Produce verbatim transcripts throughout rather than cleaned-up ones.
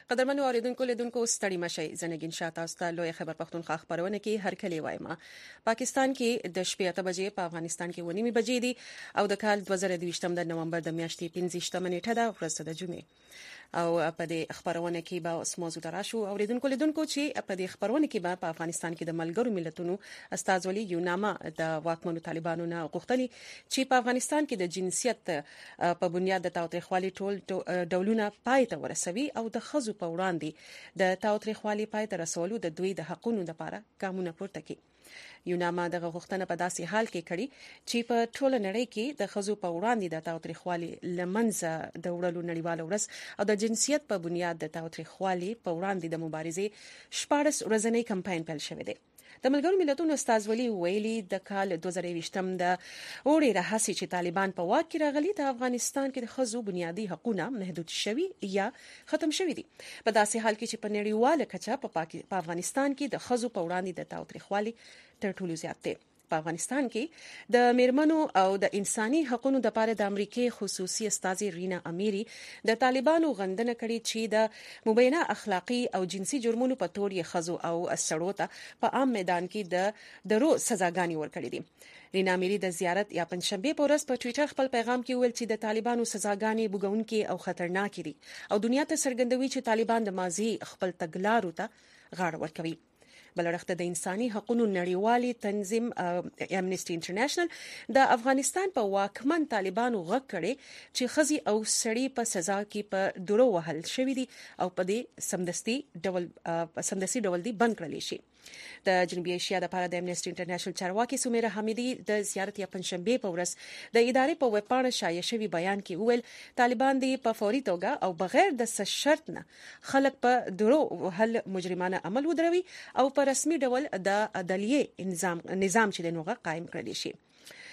قدرمنو اوریدونکو لیدونکو ستړي مشي زنګین شاته اوسه لوی خبر پښتونخوا خبرونه کې هر کلی وایم پاکستان کې د شپې اته بجې په افغانستان کې ونیمه بجې دي او د کال دوه زره دوه د نومبر د میاشتې پنځه نیټه ده ورځ د جمعې او په دې خبرونه کې به اوس موضوع دراشو اوریدونکو لیدونکو چې په دې خبرونه کې به په افغانستان کې د ملګرو ملتونو استازولي یوناما د واکمنو طالبانو نه غوښتلي چې په افغانستان کې د جنسیت په بنیاد د تاوتریخوالي ټول ډولونه پای ته ورسوي او د خزو په وړاندې د تاوتریخوالي پای ته رسولو د دوی د حقونو لپاره ګامونه پورته کړي. یوناما دغه غوښتنه په داسې حال کې کړي چې په ټوله نړۍ کې د خزو په وړاندې د تاوتریخوالي لمنځه د وړلو نړیواله ورځ او د جنسیت په بنیاد د تاوتریخوالي په وړاندې د مبارزې شپاړس ورځنی کمپاین پیل شوی دی. د ملګرو ملتونو استازولي ویلي د کال دوه زره دوه د اوري راهسي چې طالبان په واک کې راغلي د افغانستان کې د خزو بنیادی حقوقونه محدود شوي یا ختم شوي دي په داسې حال کې چې په نړیواله کچه په افغانستان کې د خزو په وړاندې د تاوتریخوالي تر ټولو زیات دی. په افغانستان کې د میرمنو او د انساني حقوقو لپاره د امریکای خصوصي استاذ رینا امیری د طالبانو غندنه کړې چې د مبینه اخلاقی او جنسي جرمونو په تور یې خزو او سړو ته په عام میدان کې د درو سزاګانی ورکړې دي. رینا امیری د زیارت یا پنځشنبه په ورځ په ټوئیټر خپل پیغام کې ویل چې د طالبانو سزاګانی بوګونکي او خطرناک دي او دنیا ته څرګندوي چې طالبان د ماضي خپل تګلارو ته غاړه ورکوي. بلرخته د انساني حقوقو نړیوالي تنظیم امنیسټي انټرنیشنل د افغانستان په واکمن طالبانو غږ کړي چې خزي او سړي په سزا کې په درو وهل شوې دي او په دې سمدستي ډول سمدستي ډول دي بند کړل شي. د جنوبي ایشیا د لپاره د امنیسټي انټرنیشنل چارواکي سمیره حمیدي د زیارت یا پنځشنبه په ورځ د ادارې په ویب پاڼه شایع شوی بیان کې ویل طالبان دي په فوري توګه او بغیر د شرط نه خلک په درو وهل مجرمانه عمل ودروي او په رسمي ډول د عدلیه نظام نظام چې د نوغه قائم کړی شي.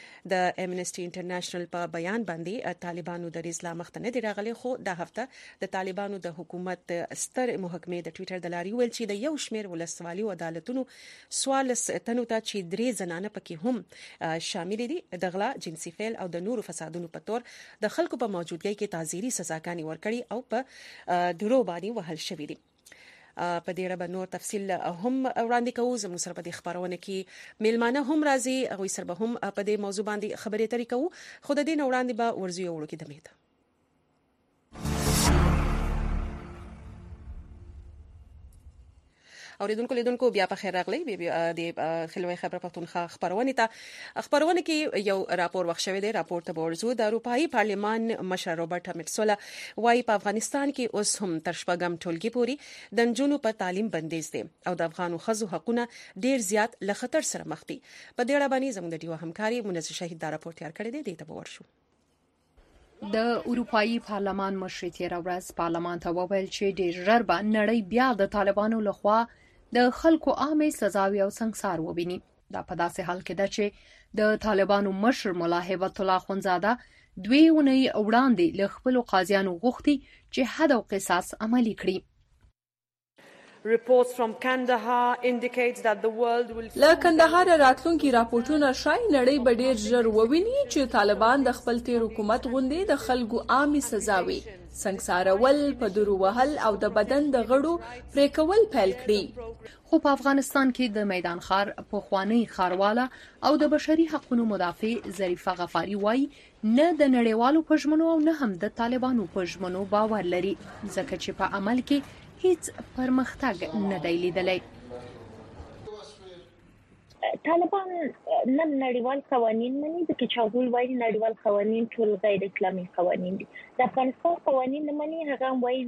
د امنیسټي انټرنیشنل په بیان باندې طالبانو د رضا مختنه دی راغلي خو د هفته د طالبانو د حکومت ستر محکمې د ټوئیټر د لاري ویل چې د یو شمیر ولسوالي او عدالتونو سوال ستنو ته چې درې زنانه پکې هم شامل دي د غلا جنسي فعل او د نورو فسادونو په تور د خلکو په موجودګۍ کې تعزیري سزاګانی ورکړي او په درو باندې وهل شوی دي. په دې اړه به نور تفصیل هم وړاندې کوو. زموږ سره په دې خبرونه کې میلمانه هم راځي هغوی سره به هم په دې موضوع باندې خبرې اترې کوو خو د دې نه وړاندې به ورزو وړو کې دمه ده. اوریدونکو لیدونکو بیا په خیر راغلی د خلوی خبر پښتونخوا خبرونه ته خبرونه کې یو راپور وښوي دی. راپور ته ورزو د اروپאי پارلمان مشر روبرټا میټسولا وايي په افغانستان کې اوس هم تر شپږم ټولګي پورې د نجونو په تعلیم بندیز دي او د افغانو خزو حقونه ډیر زیات له خطر سره مخ دي. په دې اړه باندې زموږ د ډیو همکاري منځ شهید دا راپور تیار کړی دی. ته ورشو. د اروپאי پارلمان مشر تیر ورځ پارلمان ته وویل چې ډیر ژر به نړۍ بیا د طالبانو لخوا د خلکو عامه سزاوي او سنگسار وویني. دا په داسې حال کې ده چې د طالبانو مشر مولا هیبت الله خونزاده دوی اونۍ وړاندې له خپل قاضیانو غوښتي چې حد او قصاص عملي کړي. Reports from Kandahar indicates that the world will له کندهار راتلونکي راپورټونه ښایي نړۍ به ډیر ژر وویني چې طالبان د خپل تیر حکومت غوندې د خلکو عامي سزاوي سنگسارول په درو وهل او د بدن د غړو پرې کول پیل کړي. خو په افغانستان کې د میدان ښار پخوانی ښارواله او د بشري حقوقو مدافع ظریفه غفاری وایي نه د نړیوالو پژمنو او نه هم د طالبانو پژمنو باور لري ځکه چې په عمل کې هیڅ پرمختګ نه دی لیدلی. طالبان نه نړیوال قوانین مني ځکه چې هغوی وایي نړیوال قوانین ټول غیر اسلامي قوانین دي. د افغانستان قوانین نه مني هغه وایي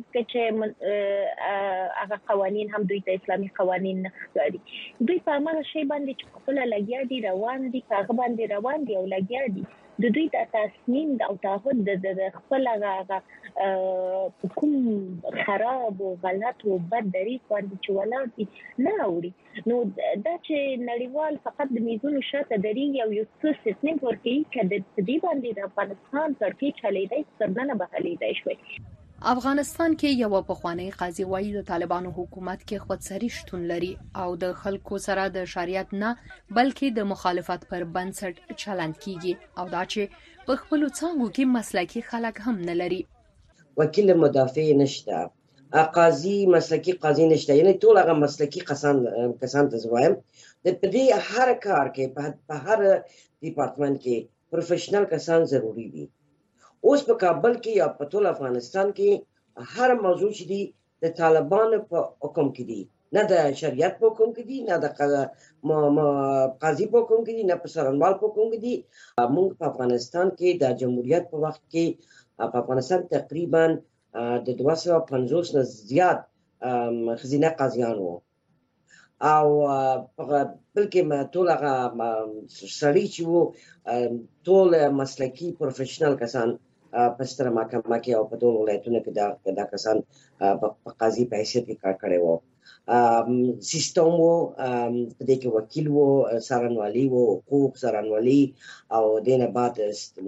چې هغه قوانین هم دوی ته اسلامي قوانین نه ښکاري. دوی په هغه شی باندې چې خپل لګیا دي روان دي هغه باندې روان دي او لګیا دي. د دوی د تصمیم او تعهد د خپل هغه کوم خراب او غلط او بد دریغ باندې چې ولاړ دي نه اوري. نو دا چې نړیوال فقط د میزونو شاته دریږي او یو څه ستنیم ورکوي که د دې باندې د افغانستان ترکیې چلیدای څرنګه به حلیدای شوی. افغانستان کې یو پخوانی قاضي وایي د طالبانو حکومت کې خودسری شتون لري او د خلکو سره د شریعت نه بلکې د مخالفت پر بنسټ چلند کیږي او دا چې په خپل څنګه کې مسلکي خلک هم نه لري. وکیل مدافع نشته قاضي مسلکی قاضي نشته، یعنی ټول هغه مسلکی کسان کسان ته وایم د دې هر کار کې په هر ډپارټمنټ کې پروفیشنل کسان ضروری دي. اوس په کابل کې یا په ټول افغانستان کې هر موضوع چې دی د طالبانو په حکم کې دی، نه د شریعت په حکم کې دی، نه د قاضي په حکم کې دی، نه په څارنوال په حکم کې دی. موږ په افغانستان کې د جمهوریت په وخت کې په افغانستان تقریبا د دوه سوه پنځوس نه زیات ښځینه قاضیان وو، او بلکې ټول هغه سړي چې وو ټول مسلکي پروفیشنل کسان په ستره محکمه کې او په ټول ولایتونو کې دا کسان په قاضي په حیثیت کې کار کړی وو. سیستم وو، په دې کې وکیل وو، څارنوالي وو، حقوق څارنوالي، او دې نه بعد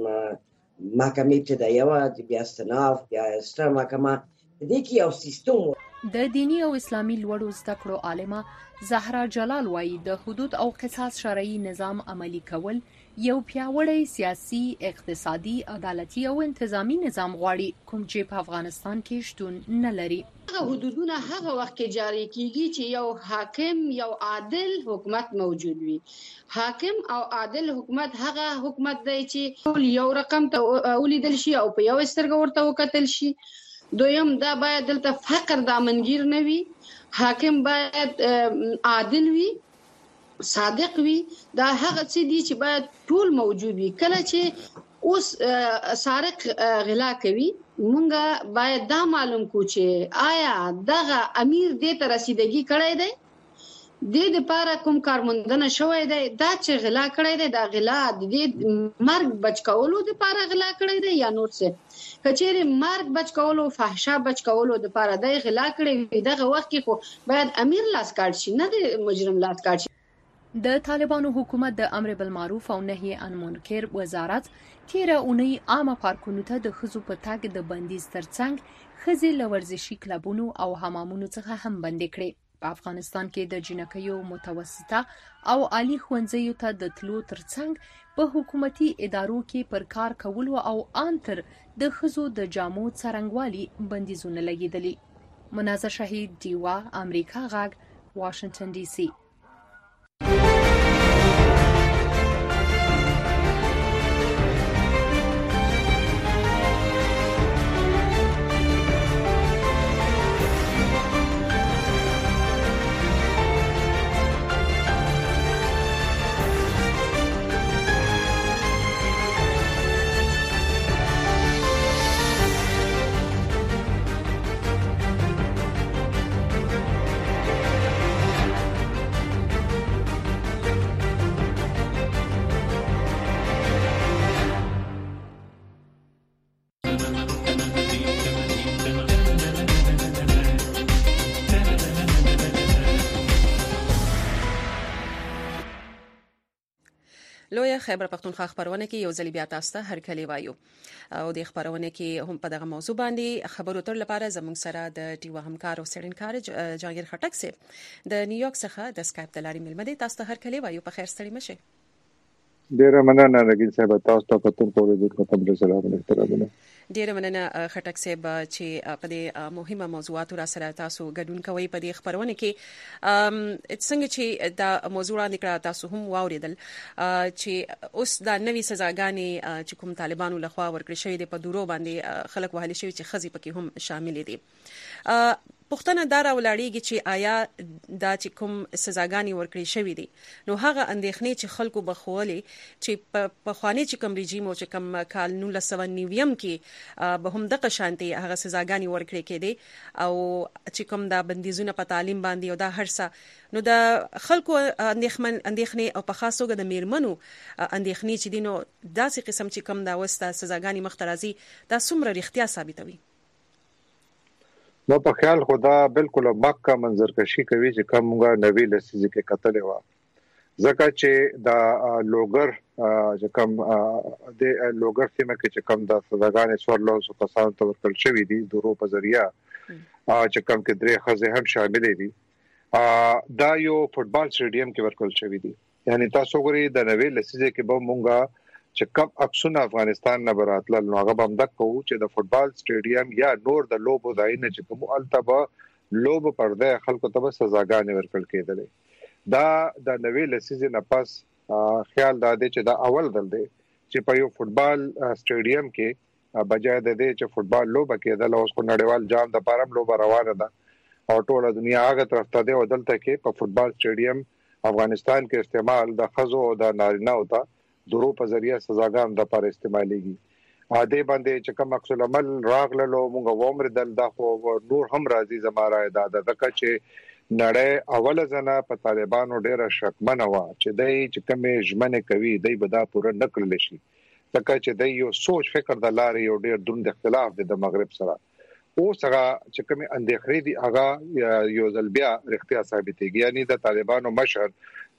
محکمې ابتدایه وه، بیا استناف، بیا ستره محکمه. په دې کې یو سیستم وو. د دینی او اسلامي لوړو زده کړو عالمه زهرا جلال وایي د حدود او قصاص شرعي نظام عملي کول یو پیاوړی سیاسي، اقتصادي، عدالتي او انتظامی نظام غواړي کوم چې په افغانستان کې شتون نه لري. هغه حدودونه هغه وخت کې جاری کیږي چې یو حاکم، یو عادل حکومت موجود وي. حاکم او عادل حکومت هغه حکومت دی چې یو رقم ته ولیدل شي او په یو سترګه ورته وکتل شي. دویم دا باید دلته فقر دامنگیر نه وي. حاکم باید عادل وي، صادق وي. دا هغه څه دي چې باید ټول موجود وي. کله چې اوس سارق غلا کوي، مونږه باید دا معلوم کو چې آیا دغه امیر دې ته رسیدګي کړی دی، دې دپاره کوم کارموندنه شوی دی، دا چې غلا کړی دی دا غلا د دې مرګ بچ کولو دپاره غلا کړی دی یا نور څه. که چیرې مرګ بچ کولو، فحشا بچ کولو دپاره دی غلا کړی وي، دغه وخت کې خو باید امیر لاس کاټ شي، نه د مجرم لاس کاټ شي. د طالبانو حکومت د امر بالمعروف او نهي عن منکر وزارت تیره اونۍ عامه پارکونو ته د ښځو په تګ د بندیز ترڅنګ ښځې له ورزشي کلبونو او حمامونو څخه هم بندې کړې. په افغانستان کې د جنکیو متوسطه او عالی ښوونځیو ته د تلو ترڅنګ په حکومتي ادارو کې پر کار کولو او ان تر د ښځو د جامو څرنګوالي بندیزونه لګېدلي. منازه شهید، ډیوا، امریکا غږ، واشنگټن ډي سي. لویه خیبر پختونخوا خبرونه کې یو ځل بیا تاسو ته هرکلی وایو او د خبرونه کې هم په دغه موضوع باندې خبرو تر لپاره زموږ سره د ټیوا همکار او سړنکار جاګیر خټک سي د نیویارک څخه د سکایپ د لارې ملمدي تاسو ته هرکلی وایو. په خیر ستړي مشه. ډیره مننه نګین صاحب، تاسو ته په تور پورې د خپل سلام احترامونه. ډیره مننه خټک صاحب چې په دې مهمه موضوعاتو را سره تاسو ګډون کوي په دې خبرونه کې. څنګه چې دا موضوع باندې کړه تاسو هم واوریدل چې اوس دا نوې سزاګانې چې کوم طالبانو لخوا ورکړې شوې دي په دورو باندې خلک وهلي شوی چې خزي پکې هم شامل دي. پښتنه دا راولاړیږي چې آیا دا چې کوم سزاګانې ورکړې شوې دي نو هغه اندېښنې چې خلکو بخولې چې په خواني چې کوم رژیم او چې کوم کال نولس سوه نویم کې به هم دغه شانتي هغه سزاګانې ورکړې کېدې او چې کوم دا بندیزونه په تعلیم باندې او دا هرڅه نو د خلکو اندېښمن اندېښنې او په خاص توګه د میرمنو اندېښنې چې دي نو داسې قسم چې کوم دا وسته سزاګانې مخ ته راځي دا څومره رښتیا ثابتوي؟ نو په خیال خدا بالکل مکه منظرکشي کوي چې کومه نوې لسیزه کې قتل و ځکه چې دا لوګر چې کوم د لوګر سیمه کې چې کوم د سزاګانې څورلو سو کسان ته ورکړل شوې دي د روپ ذریعہ چې کوم کې درې خزه هم شامل دي. دا یو فوتبال سټیډیم کې ورکړل شوې دي. یعنی تاسو ګورئ د نوې لسیزه کې به مونږه چې کوم عکسونه افغانستان نه براتل نو هغه هم د کو چې د فوتبال سټیډیم یا نور د لوبو ځایونه چې کوم التبه لوب پرده خلکو ته سزاګانې ورکړل کېدلې دا د نوې لسیزې نه پس خیال دا دی چې دا اول دل دی چې په یو فوتبال سټیډیم کې بجای د دې چې فوتبال لوب کېدل اوس کو نړیوال جام د پارم لوب روانه ده او ټول دنیا هغه طرف ته دی او دلته کې په فوتبال سټیډیم افغانستان کې استعمال د خزو او د نارینه او د درو په ذریعہ سزاګان د پر استعماليږي ا دې باندې چې کوم عکس العمل راغلو موږ ومر دل د خو نور هم راځي زماره دا د دکه چې نړۍ اوله ځنه په طالبانو ډیره شکمنه و چې دای چې کومه ژمنه کوي دای به دا پوره نکړل شي ځکه چې دای یو سوچ فکر د لارې یو ډیر دروند اختلاف دی د مغرب سره او څنګه چې کومه اندېخري دي هغه یو ځل بیا اختیار ثابتېږي یعنی د طالبانو مشر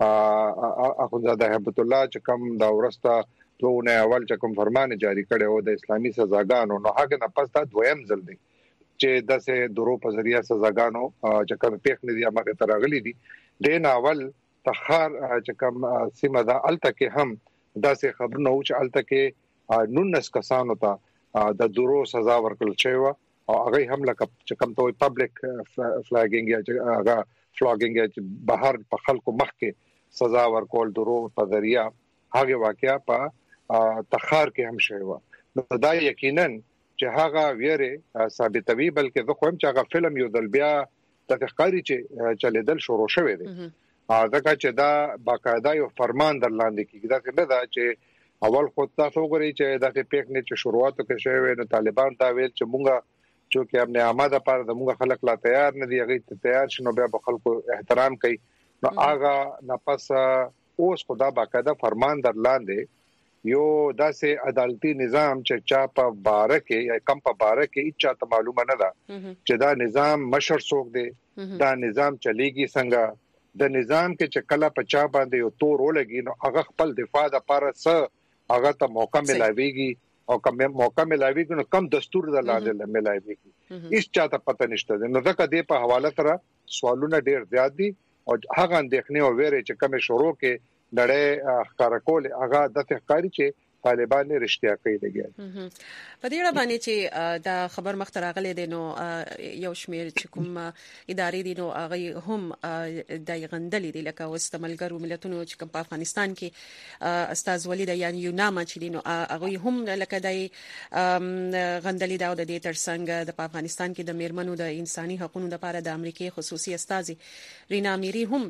اخوندزاده هیبت الله چې کوم دا ورسته دوه اول چې کوم فرمان جاری کړي او د اسلامي سزاګانو نو هغه نه پس دا دویم ځل دی چې داسې درو په ذریعہ سزاګانو چې کوم پیښ نه دي هغه ترغلي دي د ناول تخار چې کوم سیمه دا الته کې هم داسې خبرونه او چې الته کې نونس کسانو ته د درو سزا ورکړل شوی او هغه هم لکه چې کوم ته پبلک فلاګینګ یا هغه فلاګینګ چې بهر په خلکو مخ کې سزا ورکول درو په ذریعہ هغه واقعیا په تخار کې هم شوی و نو دا یقینا چې هغه ویره ثابتوي بلکې زه کوم چې هغه فلم یو دل بیا د ښکاری چې چلیدل شروع شوی دی ځکه چې دا باقاعده یو فرمان درلاندې کیږي دا څنګه دا چې اول خو تاسو غوړي چې د پیښ نه چې شروعات کې شوی نو طالبان تا ویل چې مونږه چې امن آماده پر د مونږ خلک لا تیار نه دي هغه تیار شنو بیا په خلکو احترام کوي نو هغه نفس اوس خدا باقاعده فرمان درلاندې یو داسې عدالتي نظام چې چا په بارکه یا کم په بارکه هیڅ ته معلومه نه ده چې دا نظام مشر څوک دی دا نظام چلیږي څنګه د نظام کې چې کله په چا باندې یو تور ولګي نو هغه خپل دفاع د لپاره څه هغه ته موقع ملایويږي او کوم موقع ملایويږي نو کم دستور د لاندې ملایويږي هیڅ چاته پته نشته نو ځکه دې په حواله سره سوالونه ډیر زیات دي او هغه اندېښنې او ویره چې کوم شروع کې نړۍ ښکارا کول هغه د ښکاری چې طالبان نه رښتیا کوي لګي په دې اړه باندې چې دا خبر مخته راغلی دی نو یو شمیر چې کوم ادارې دي نو هغه هم د غندلې دي لکه واستملګرو ملتونو چې کوم په افغانستان کې استاذ ولید یعنی یوناما چې دي نو هغه هم لکه د غندلې دا د دې ترڅنګ د افغانستان کې د میرمنو د انساني حقوقو لپاره د امریکای خصوصي استاذ رینا میری هم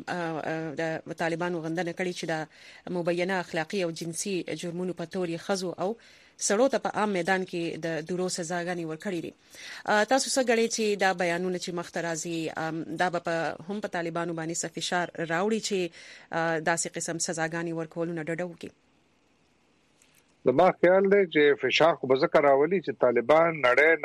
د طالبانو غندنه کړې چې د مبینه اخلاقی او جنسي جرمونو په توري خزو او سړو ته په عام میدان کې د درو سزاګانې ورکړې دي تاسو څه غړي چې دا بیانونه چې مخته راځي دا په هم په طالبانو باندې سفشار راوړي چې داسې قسم سزاګانې ورکولونه ډډو کې د ما خیال دی چې فشار خو ذکر راولي چې طالبان نړۍ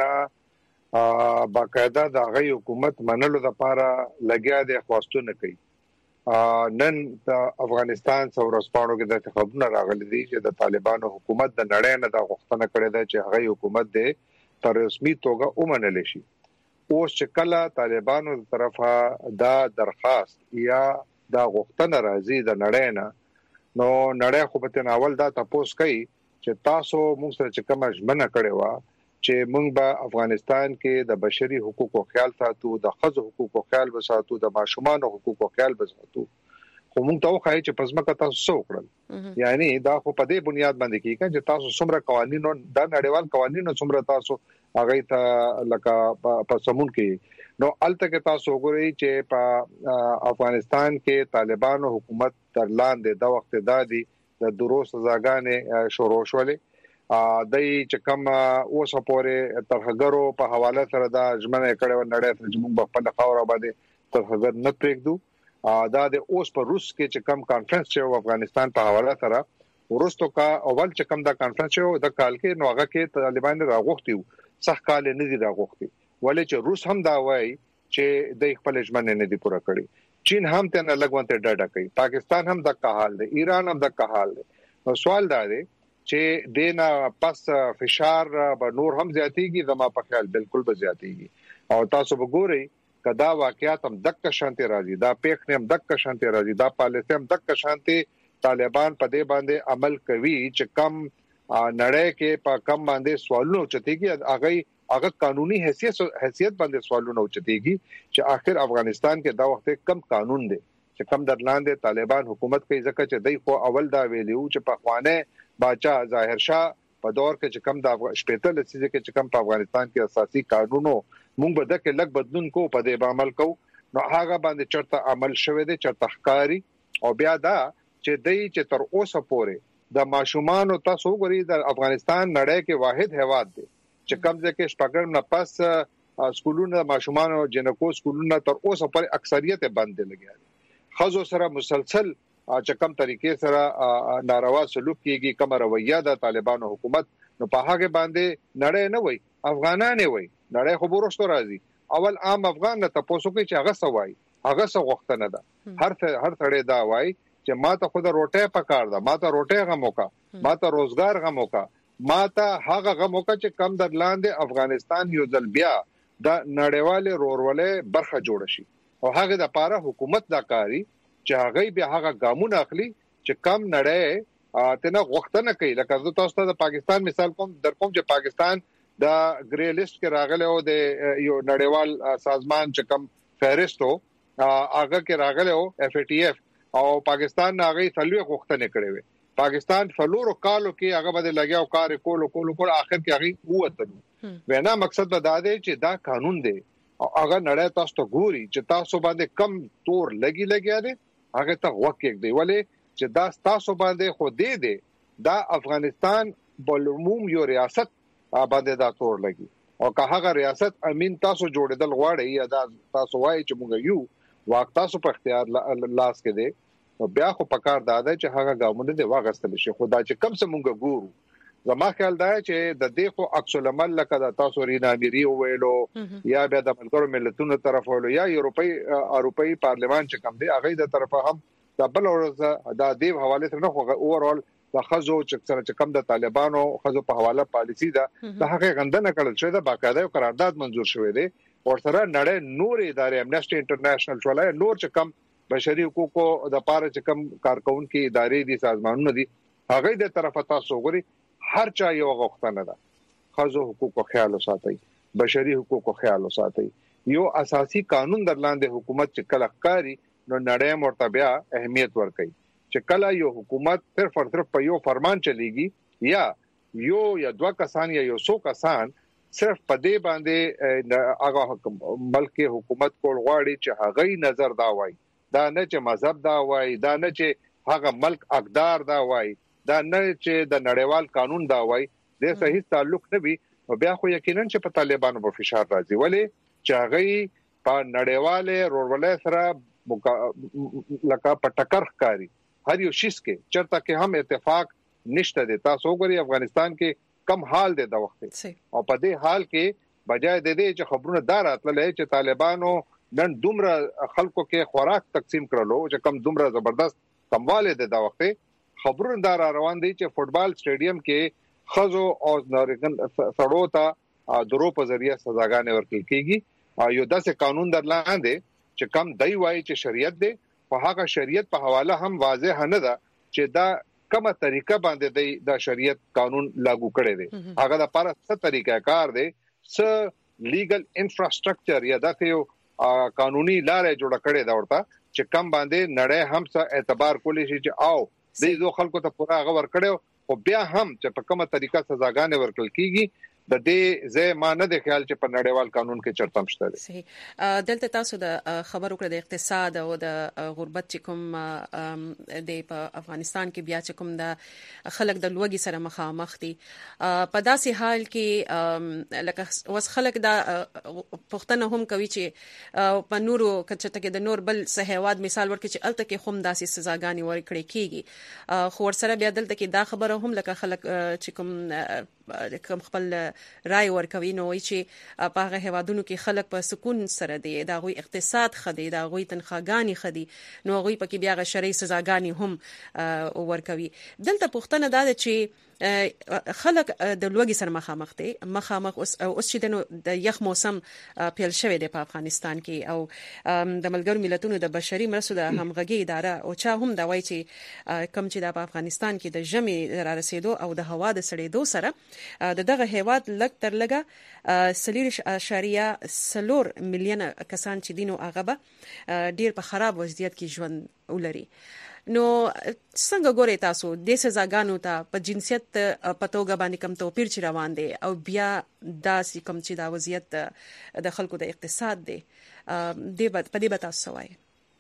نه باقاعده د غي حکومت منلو لپاره لګیا دي خواستونه کوي نن د افغانستان څورسپانو کې د خبرونه راغلي دي چې د طالبانو حکومت د نړۍ نه د غوښتنه کړې ده چې هغه حکومت د تر رسمي توګه ومنل شي اوس چې کله طالبانو تر طرفه دا درخواست یا دا غوښتنه راځي د نړۍ نه نو نړۍ خو په تناول دا تاسو کوي چې تاسو موږ سره چې کوم ژمنه کړې و چې موږ به افغانستان کې د بشري حقوقو خیال ساتو د ښځو حقوقو خیال وساتو د ماشومان حقوقو خیال وساتو خو موږ ته وخایي چې پزماکه تاسو څو کړل یعنی دا خو په دې بنیاد باندې کیږي چې تاسو څومره قوانینو د نړیوال قوانینو څومره تاسو هغه ته لکه په سمون کې نو الته کې تاسو وګورئ چې په افغانستان کې طالبانو حکومت تر لاندې د وخت دادي د درو سزاګانې شروع شولې ا دای چې کوم اوس پورې ترهګرو په حواله سره دا ژمنه کړې و نړۍ ته چې موږ په خاور باندې ترهګر نه پرېږدو دا د اوس په روس کې چې کوم کانفرنس چې افغانستان په حواله سره ورستو کا اول چې کوم دا کانفرنس چې د کال کې نو هغه کې طالبان راغوښتي صح کال نه دي راغوښتي ولې چې روس هم دا وایي چې د خپل ژمنه نه دي پوره کړې چین هم ته نه لګونته ډاډه کوي پاکستان هم د حال دی ایران هم د حال دی نو سوال دا دی چې دینا پس فشار به نور هم زیاتېږي زما په خیال بالکل به زیاتېږي او تاسو وګورئ کدا واقعیت هم دک شانتي راځي دا پیښ هم دک شانتي راځي دا پالیسي هم دک شانتي طالبان په دې باندې عمل کوي چې کم نړۍ کې په کم باندې سوالونه چتيږي هغه هغه قانوني حیثیت حیثیت باندې سوالونه چتيږي چې آخر افغانستان کې دا وخت کم قانون دی چې کم درلاندې طالبان حکومت کوي ځکه چې دای خو اول دا ویلیو چې په خوانه باچا ظاهر شاه په دور کې چې کم د شپېته لسیزه کې چې کم په افغانستان کې اساسي قانونو مونږ به د کې لګ بدلون کو په دې عمل کو نو هغه باندې چرته عمل شوه دي چرته ښکاری او بیا دا چې دای چې تر اوسه پورې د ماشومان او تاسو غوړي د افغانستان نړۍ کې واحد هیواد دی چې کم ځکه شپږم نه پس سکولونو ماشومان او جنکو سکولونو تر اوسه پورې اکثریت بند لګیا دي خزو سره مسلسل چې کوم طریقې سره ناروا سلوک کیږي کوم رویه د طالبانو حکومت نو په هغه باندې نړۍ نه وای افغانان وای نړۍ خبرو شته راځي اول عام افغان ته تاسو کې چې هغه سوای هغه څه وخت نه ده هر هر ثړې دا وای چې ما ته خود روټه پکار ده ما ته روټه غموکا ما ته روزګار غموکا ما ته هغه غموکا چې کم در لاندې افغانستان یو ځل بیا د نړیواله رورولې برخه جوړ شي او هغه د پاره حکومت دا کاری چې هغه به هغه ګامونه اخلي چې کم نړۍ تنه غوښتنه کوي لکه زه تاسو ته د پاکستان مثال کوم در کوم چې پاکستان د ګری لیست کې راغله او د یو نړیوال سازمان چې کم فهرستو هغه کې راغله او اف ای ټی اف او پاکستان هغه تلوي غوښتنه کړې وي پاکستان فلورو کالو کې هغه باندې لګیاو کار کول کول کول اخر کې هغه ووتل وینا مقصد دا دی چې دا قانون دی او هغه نړۍ تاسو ته ګوري چې تاسو باندې کم تور لګي لګیا دي هغه ته وکړي دی ولې چې دا تاسو باندې خو دې دی دا افغانستان بلوموم یو ریاست باندې دا تور لګي او که هغه ریاست امین تاسو جوړېدل غواړي یا دا تاسو وایي چې موږ یو واک تاسو په اختیار لاس کې دی نو بیا خو پکار داده چې هغه ګامونه دی واغستل شي خو دا چې کم څه موږ ګورو زما خیال دا چې د دې خو عکس العمل لکه د تاسو رینا میری ویلو یا بیا د ملګرو ملتونو طرف ویلو یا یورپی اروپאי پارلمان چې کوم دی هغه د طرفه هم د بل ورځ د دې حواله سره خو اوورال د خزو چې کوم د طالبانو خزو په حواله پالیسی ده د هغه غندنه کړل شوی د باقاعده قرارداد منزور شوی دی او سره نړۍ نور ادارې امنیسټي انټرنیشنل ټولای نور چې کوم بشري حقوقو د پاره چې کوم کارکونکو ادارې دي سازمانونه دي هغه د طرفه تاسو غوري هر چا یو غوښتنه ده خزو حقوقو خیال وساتئ بشري حقوقو خیال وساتئ یو اساسي قانون درلاندې حکومت چې کله ښکاری نو نړۍ مرتبه اهمیت ورکړي چې کله یو حکومت صرف او صرف په یو فرمان چلیږي یا یو یا دوه کسان یا یو څو کسان صرف په دې باندې هغه ملک حکومت کول غواړي چې هغه نظر دا وای دا نه چې مذهب دا وای دا نه چې هغه ملک اقدار دا وای دا نه چې د نړیوال قانون دا وای د صحیح تعلق نه وي بیا خو یقینا چې په طالبانو په فشار راځي ولې چې هغه په نړیواله رورولې سره لکه په ټکر ښکاری هر یو شیس کې چرته کې هم اتفاق نشته دي تاسو وګورئ افغانستان کې کم حال دی د وخت او په دې حال کې بجای د دې چې خبرونه دار اتللې چې طالبانو نن دومره خلکو کې خوراک تقسیم کړلو چې کم دومره زبردست کمواله دی د وخت خبرونه دار روان دي چې فوتبال سټیډیم کې خزو او نارګن سړو ته درو په ذریعہ سزاګانې ورکړل کیږي یو داسې قانون درلاندې چې کم دای وای چې شریعت دی په هغه شریعت په حواله هم واضح نه ده چې دا کومه طریقه باندې د شریعت قانون لاگو کړي دي هغه د لپاره څه طریقه کار دی څه لیګل انفراستراکچر یا د یو قانوني لارې جوړ کړي دا ورته چې کم باندې نړۍ هم څه اعتبار کولی شي چې او د دې خلکو ته پورا هغه ور کړو او بیا هم چې په کومه طریقه سزاګانې ورکړل کیږي د دې زه ما نه د خیال چې په نړیوال قانون کې چرته مشته دي صحیح دلته تاسو د خبرو کړ د اقتصاد او د غربت چې کوم د په افغانستان کې بیا چې کوم د خلک د لوګي سره مخامخ دي په داسې حال کې لکه وس خلک دا پښتنه هم کوي چې په نورو کچته کې د نور بل سهواد مثال ورکړي چې الته کې هم داسې سزاګانې ورکړي کیږي خو ور سره بیا دلته کې دا خبره هم لکه خلک چې کوم کوم خپل رائے ورکوي نو چې په هغه هوادونو کې خلک په سکون سره دي دا غوي اقتصاد خدي دا غوي تنخواګانی خدي نو غوي پکې بیا غ شرعي سزاګانی هم ورکوي دلته پښتنه دا چې خلک د لوګي سره مخامخ دي مخامخ اوس اوس چې د یخ موسم پیل شوی دی په افغانستان کې او د ملګرو ملتونو د بشري مرستو د همغږي اداره او چا هم دا وایي چې کم چې د افغانستان کې د ژمي را رسیدو او د هوا د سړېدو سره د دغه هیواد لک تر لګه سلیریش اشاریه سلور میلیون کسان چې دینو هغه به ډیر په خراب وضعیت کې ژوند ولري. نو څنګه ګوري تاسو د سزاګانو ته په جنسیت په توګه باندې کم توپیر چې روان دي او بیا داسې کم چې دا وضعیت د خلکو د اقتصاد دی د په دې به تاسو وایي؟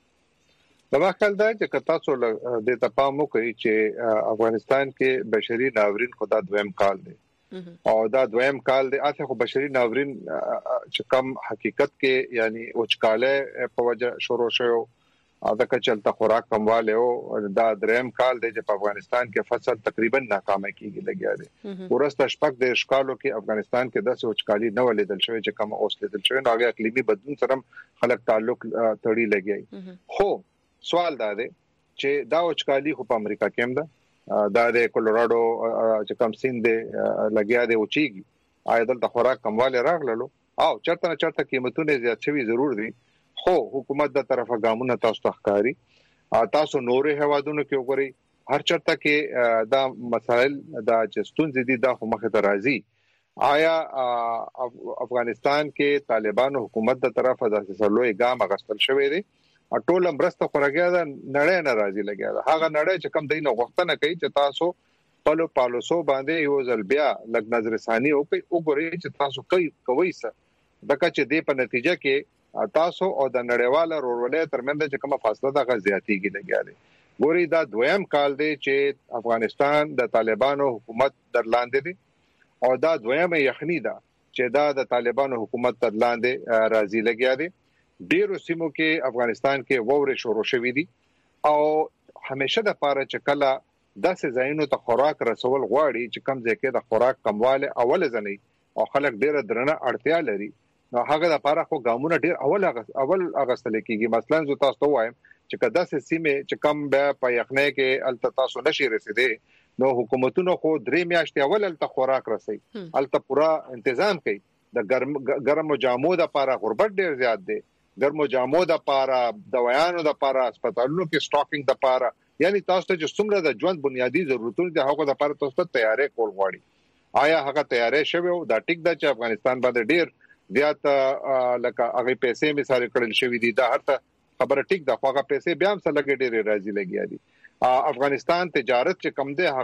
دا واقعا دا چې تاسو د تپامو کوي چې افغانستان کې بشري ناورین خدا دویم کال دی او دا دویم کال دی اته خو بشري ناورین چې کم حقیقت کې یعنی اوچکاله په وجه شروع شو دا کچلته خوراک کمواله او دا دریم کال دی چې په افغانستان کې فصل تقریبا ناکامه کیږي لګیا دی. ورسته شپږ د اشکالو کې افغانستان کې داسې اوچکالي نه ولیدل شوی چې کوم اوس لیدل شوی نو هغه اقلیمي بدلون سره خلک تعلق تړي لګي. خو سوال دا دی چې دا اوچکالي خو په امریکا کې هم ده دا د کولوراډو چې کوم سیند لګیا دی او چیږي آیا دلته خوراک کمواله راغللو او چرته چرته قیمتونه زیات شوی ضرور دي خو حکومت د طرفه ګامونه تاسو تخکاری تاسو نورې هوادونو کې وګورئ هر چرته کې دا مسائل دا چستون زیدي دا مخه ته راځي. آیا افغانستان کې طالبانو حکومت د طرفه د سلوې ګام غستل شوې دي ټول امرسته خورګیا دا نړۍ ناراضي لګیا دا هغه نړۍ چې کم دینه غوښتنه کوي چې تاسو پلو پالوسو باندې یو ځل بیا لګ نظر ثاني او وګورئ چې تاسو کوي کوي څه دغه چې د په نتیجه کې تاسو او د نړیواله رورولې ترمنځ چې کومه فاصله ده غزياتيږي لګیا دي. ګوري دا دویم کال دی چې افغانستان د طالبانو حکومت درلاندې دي او دا دویمه یخنی ده چې دا د طالبانو حکومت درلاندې راځي لګیا دي. ډیرو سیمو کې افغانستان کې ووري شروع شوې دي او همیشه د پاره چې کله داسې ځایونو ته خوراک رسول غواړي چې کم ځای کې د خوراک کمواله اول ځنی او خلک ډیره درنه اړتیا لري نو هغه د لپاره خو ګامونه ډیر اول اول اغستل کیږي. مثلا زه تاسو ته وایم چې کدا سه سیمه چې کم به په یخنه کې الته تاسو نشي رسیدي نو حکومتونو خو درې میاشتې اول الته خوراک رسي الته پورا تنظیم کوي د ګرم ګرمو جامو د لپاره غربت ډیر زیات دی ګرمو جامو د لپاره دوايانو د لپاره هسپتالونو کې سټاکینګ د لپاره یعنی تاسو ته چې څومره د ژوند بنیادی ضرورتونه د هغه د لپاره تاسو ته تیارې کول غواړي آیا هغه تیارې شوی دا ټیک ده چې افغانستان باندې ډیر زیات لکه هغه پیسې مثال کړل شوې دي دا هرته خبره ټیک ده خو هغه پیسې بیا هم سره لګې ډېرې راځي لګیا دي. افغانستان تجارت چې کم دی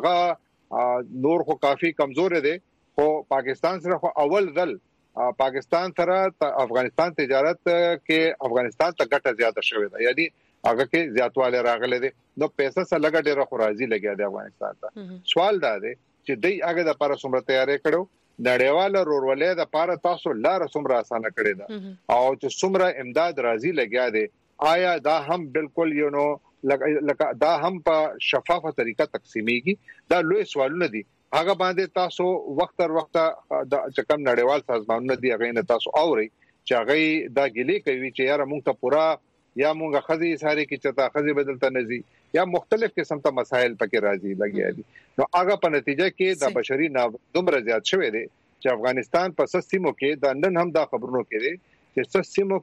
هغه نور خو کافي کمزور دی خو پاکستان سره خو اول ځل پاکستان سره افغانستان تجارت کې افغانستان ته ګټه زیاته شوې ده یعنی هغه کې زیاتواله راغله دي نو پیسې سره لګ ډېر خو راځي لګیا دی افغانستان ته. سوال دا دی چې دوی هغه د لپاره څومره تیارې کړو نړیواله رورولې د لپاره تاسو لار څومره اسانه کړې ده او چې څومره امداد راځي لګیا دي آیا دا هم بالکل یو نو لکه دا هم په شفافه طریقه تقسیمېږي دا لوی سوالونه دي هغه باندې تاسو وخت تر وخت د چکم نړیوال سازمانونه دي هغه نه تاسو اوري چې هغه دا ګلې کوي چې یاره موږ ته پورا یا موږ خزي ساري کې چتا خزي بدلته نزي یا مختلف قسم ته مسائل پکې راځي لګیا دي نو هغه په نتیجه کې د بشري ناورین زیات شوی دی چې افغانستان په سیمو کې د نن هم دا خبرونو کې دي چې سیمو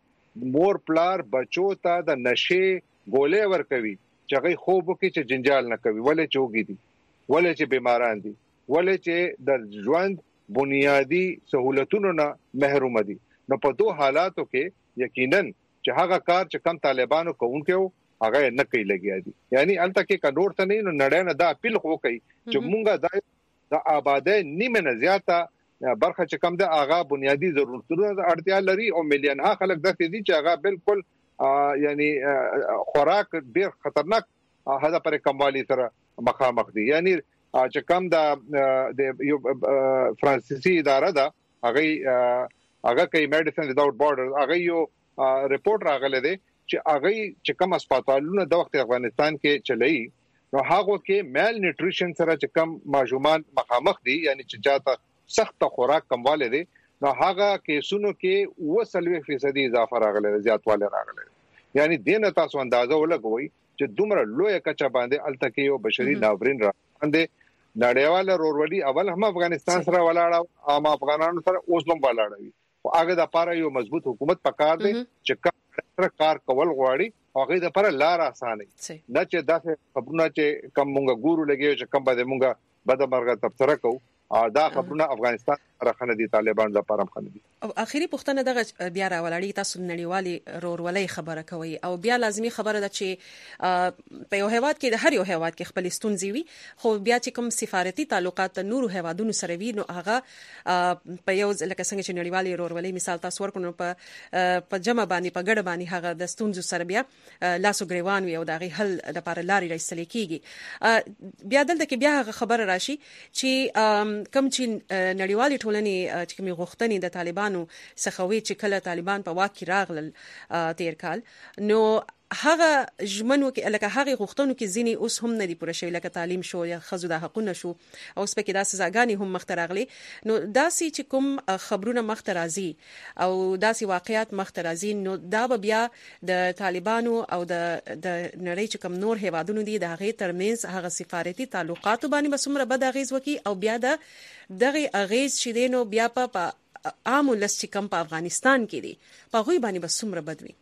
کې مور پلار بچو ته د نشي ګولې ور کوي چې هغه خوب کې چې جنجال نه کوي ولې چوغي دي ولې چې بیماران دي ولې چې د ژوند بنیادی سہولتونو نه محروم دي نو په دوه حالاتو کې یقینا چې هغه کار چې کم طالبانو کوونکو هغه نه کوي لګیا دي یعنی الته کې کنور ته نه نړۍ نه دا اپیل خو کوي چې مونږه د آبادی نیمه نه زیاته برخه چې کم د هغه بنیادی ضرورتونو اړتیا لري او میلیون ها خلک د دې چې هغه بالکل یعنی خوراک ډیر خطرناک هدا پر کموالی سره مخامخ دي یعنی چې کم د یو فرانسیسي اداره ده هغه هغه کوي میډیسن ویداوت بارډر هغه یو ریپورت راغله دي چې هغه چې کوم هسپتالونه د وخت افغانستان کې چلایي نو هغه کې میل نیوټریشن سره چې کم ماجومان مخامخ دي یعنی چې چاته سخت خوراک کمواله دي نو هغه کیسونو کې وسلوي فیصد اضافه راغله زیاتواله راغله یعنی دینه تاسو اندازه ولګوي چې دومره لوی کچا باندې التکه یو بشري ناورین را باندې نړیواله رورولي اول هم افغانستان سره ولاړ او افغانانو سره اوس هم ولاړ وي او هغه د لپاره یو مضبوط حکومت پکار دی چې کار کار کول غواړي هغه د لپاره لار اسانه نه چې داسې خبرونه چې کم مونږ ګورو لګي چې کم به مونږ بد مرګ تبصره کوو دا خبرونه افغانستان راخنه دي طالبان لپاره خنه دي او اخیری پوښتنه دغه بیا راولړی تاسو نړیوالي رورولۍ خبره کوي او بیا لازمي خبره ده چې په یو هیواد کې د هر یو هیواد کې خپل ستونزې وي خو بیا چې کوم سفارتي تعلقات نورو هیوادونو سره وي نو هغه په یو لکه څنګه چې نړیوالي رورولۍ مثال تاسو ورکړو په په جمع باندې په ګډ باندې هغه د ستونزو سره بیا لاسو ګریوان وي او دغه حل د لپاره لاري رسول کیږي بیا دلته کې بیا هغه خبره راشي چې کوم چې نړیوالي ټولنې چې کومي غوښتنې د طالبانو څخه وی چې کله طالبان په واک کې راغلل تیر کال نو هغه ژمنو کې لکه هغه غوښتنو کې ځینی اوس هم نه دی پوره شوی لکه تعلیم شو یا خزو د حقوقو شو او سپکې داسې سزاګانی هم مختراغلي نو داسې چې کوم خبرونه مخترازي او داسې واقعیات مخترازي نو دا بیا د طالبانو او د د نړۍ چې کوم نور هیوادونو دي د هغه ترمنځ هغه سفارتي تعلقات باندې بسمره بد اغیز وکي او بیا د دغه اغیز چې دینو بیا په عام ولس چې کوم په افغانستان کې دي په غوي باندې بسمره بدوي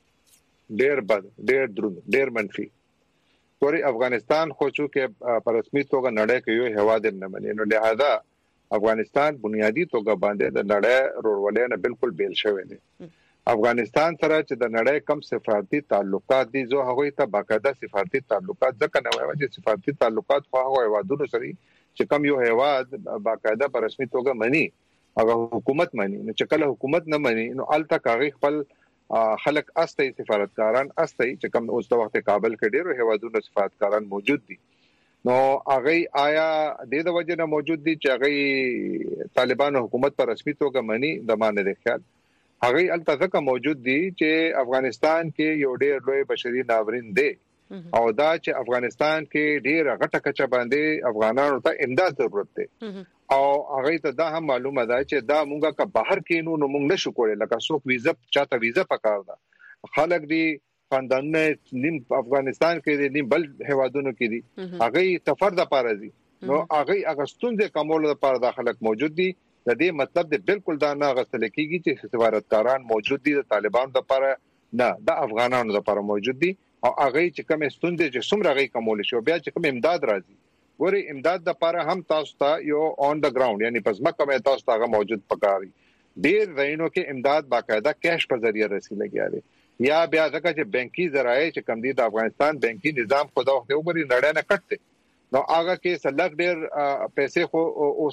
ډېر بد ډېر دروند ډېر منفي پورې افغانستان خو چې په رسمي توګه نړۍ کې یو هواد نه مني نو لہذا افغانستان بنیادی توګه باندې د نړۍ رورولۍ نه بالکل بیل شوی دی افغانستان سره چې د نړۍ کم سفارتي تعلقات دي زه هغه ته باقاعده سفارتي تعلقات ځکه نه وایم چې سفارتي تعلقات خو هغه هوادونو سره چې کم یو هواد باقاعده په رسمي توګه مني هغه حکومت مني نو چې کله حکومت نه مني نو الته کاغی خپل خلک استي سفارتکاران استي چې کوم اوس د وخت کابل کې ډیرو هیوادونو سفارتکاران موجود دي نو هغه آیا د د وجه نه موجود دي چې هغه طالبان حکومت پر رسمي توګه مني د معنی د خیال هغه الته ځکه موجود دي چې افغانستان کې یو ډیر لوی بشري ناورین دی او دا چې افغانستان کې ډیر غټه کچه باندې افغانانو ته امداد ضرورت دی او هغه ته دا هم معلومه ده چې دا مونږه که بهر کې نو نو مونږ نشو کولای لکه څوک ویزه چاته ویزه پکار ده خلک دي خاندانونه نیم افغانستان کې دي نیم بل هوادونو کې دي هغه تفرد پارځي نو هغه اغستون د کومول لپاره داخلك موجود دي د دې مطلب د بالکل دا نه غسل کیږي چې سفارتکاران موجود دي د طالبانو لپاره نه د افغانانو لپاره موجود دي او هغه چې کوم ستوندې چې څومره غي کومول شو بیا چې کوم امداد راځي ګوري امداد د لپاره هم تاسو ته یو اون د ګراوند یعنی پس مکه مې تاسو ته موجود پکاري ډیر رینو کې امداد باقاعده کیش په ذریعہ رسیدلګي دی یا بیا ځکه چې بانکي ذرایع چې کم دي د افغانستان بانکي نظام خو دا وخت وګوري نړۍ نه کټته نو هغه کې سلګ ډیر پیسې خو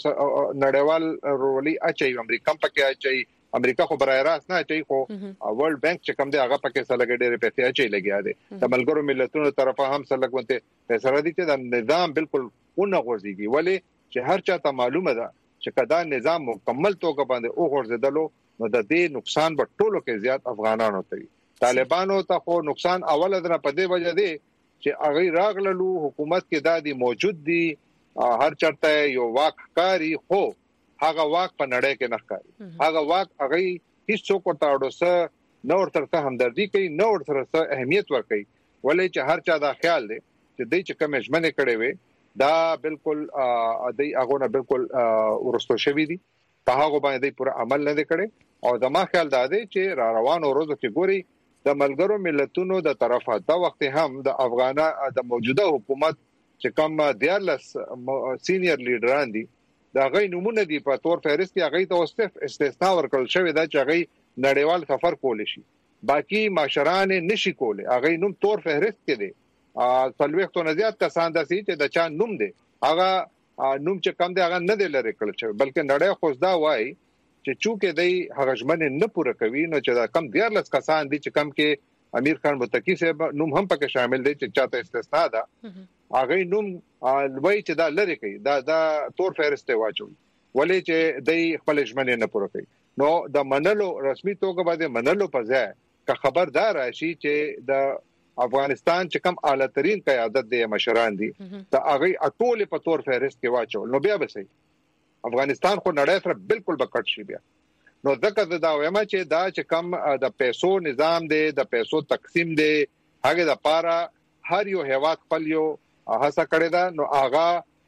نړیوال رولي اچي امریکا پکې اچي امریکا خو برای راست نه اچي خو ورلد بانک چې کم دی هغه پکې سلګ ډیر پیسې اچي لګیا دي د ملګرو ملتونو طرفه هم سلګ ونته پیسې را دي چې د نظام بالکل اون غورځيږي ولی چې هر چا ته معلومه ده چې کدا نظام مکمل توګه باندې او غورځیدلو نو د دې نقصان به ټولو کې زیات افغانانو ته طالبانو ته خو نقصان اول درنه په دې وجه دی چې هغه راغللو حکومت کې دادي موجود دي هر چرته یو واککاری خو هغه واک په نړۍ کې نه ښکاري هغه واک هغه هیڅ څوک ورته اړوسه نو ورته همدردي کوي نو ورته اهمیت ورکوي ولې چې هر چا دا خیال دی چې دای چې کوم ژمنه کړي وي دا بالکل دای هغه نه بالکل ورستو شوی دي په هغه باندې پوره عمل نه کړي او د ما خیال دا دی چې را روانو ورځو کې ګوري د ملګرو ملتونو د طرفه دا وخت هم د افغانا د موجوده حکومت چې کوم دیارلس سینیئر لیډران دي دا غي نمونه دي په تور فهرست کې هغه ته استثناء ورکړل شوی دا چې هغه نړیوال سفر کول شي باقی معاشران نشي کولای هغه نوم تور فهرست کې دي څلويختو نه زیات کسان داسي چې د چا نوم دي هغه نوم چې کم دی هغه نه دی لری کړل شوی بلکې نړۍ خو دا وایي چې چونکه دای هغه ژمنه نه پوره کوي نو چې دا کم دیارلس کسان دي چې کم کې امیر خان متقی صاحب نوم هم پکې شامل دي چې چاته استثناء ده هغه نوم وایي چې دا لری کوي دا دا تور فهرست واچوي ولې چې دای خپل ژمنه نه پوره کوي نو د منلو رسمي توګه باندې منلو په ځای که خبردار راشي چې د افغانستان چې کم اعلی ترين قیادت دی مشران دي دا هغه اټول په تور فهرست کې واچو نو بیا به صحیح افغانستان خو نړۍ سره بالکل بکټ شي بیا نو ځکه دا وایم چې دا چې کم د پیسو نظام دی د پیسو تقسیم دی هغه د پاره هر یو هیواد خپل یو هڅه کړی دا نو هغه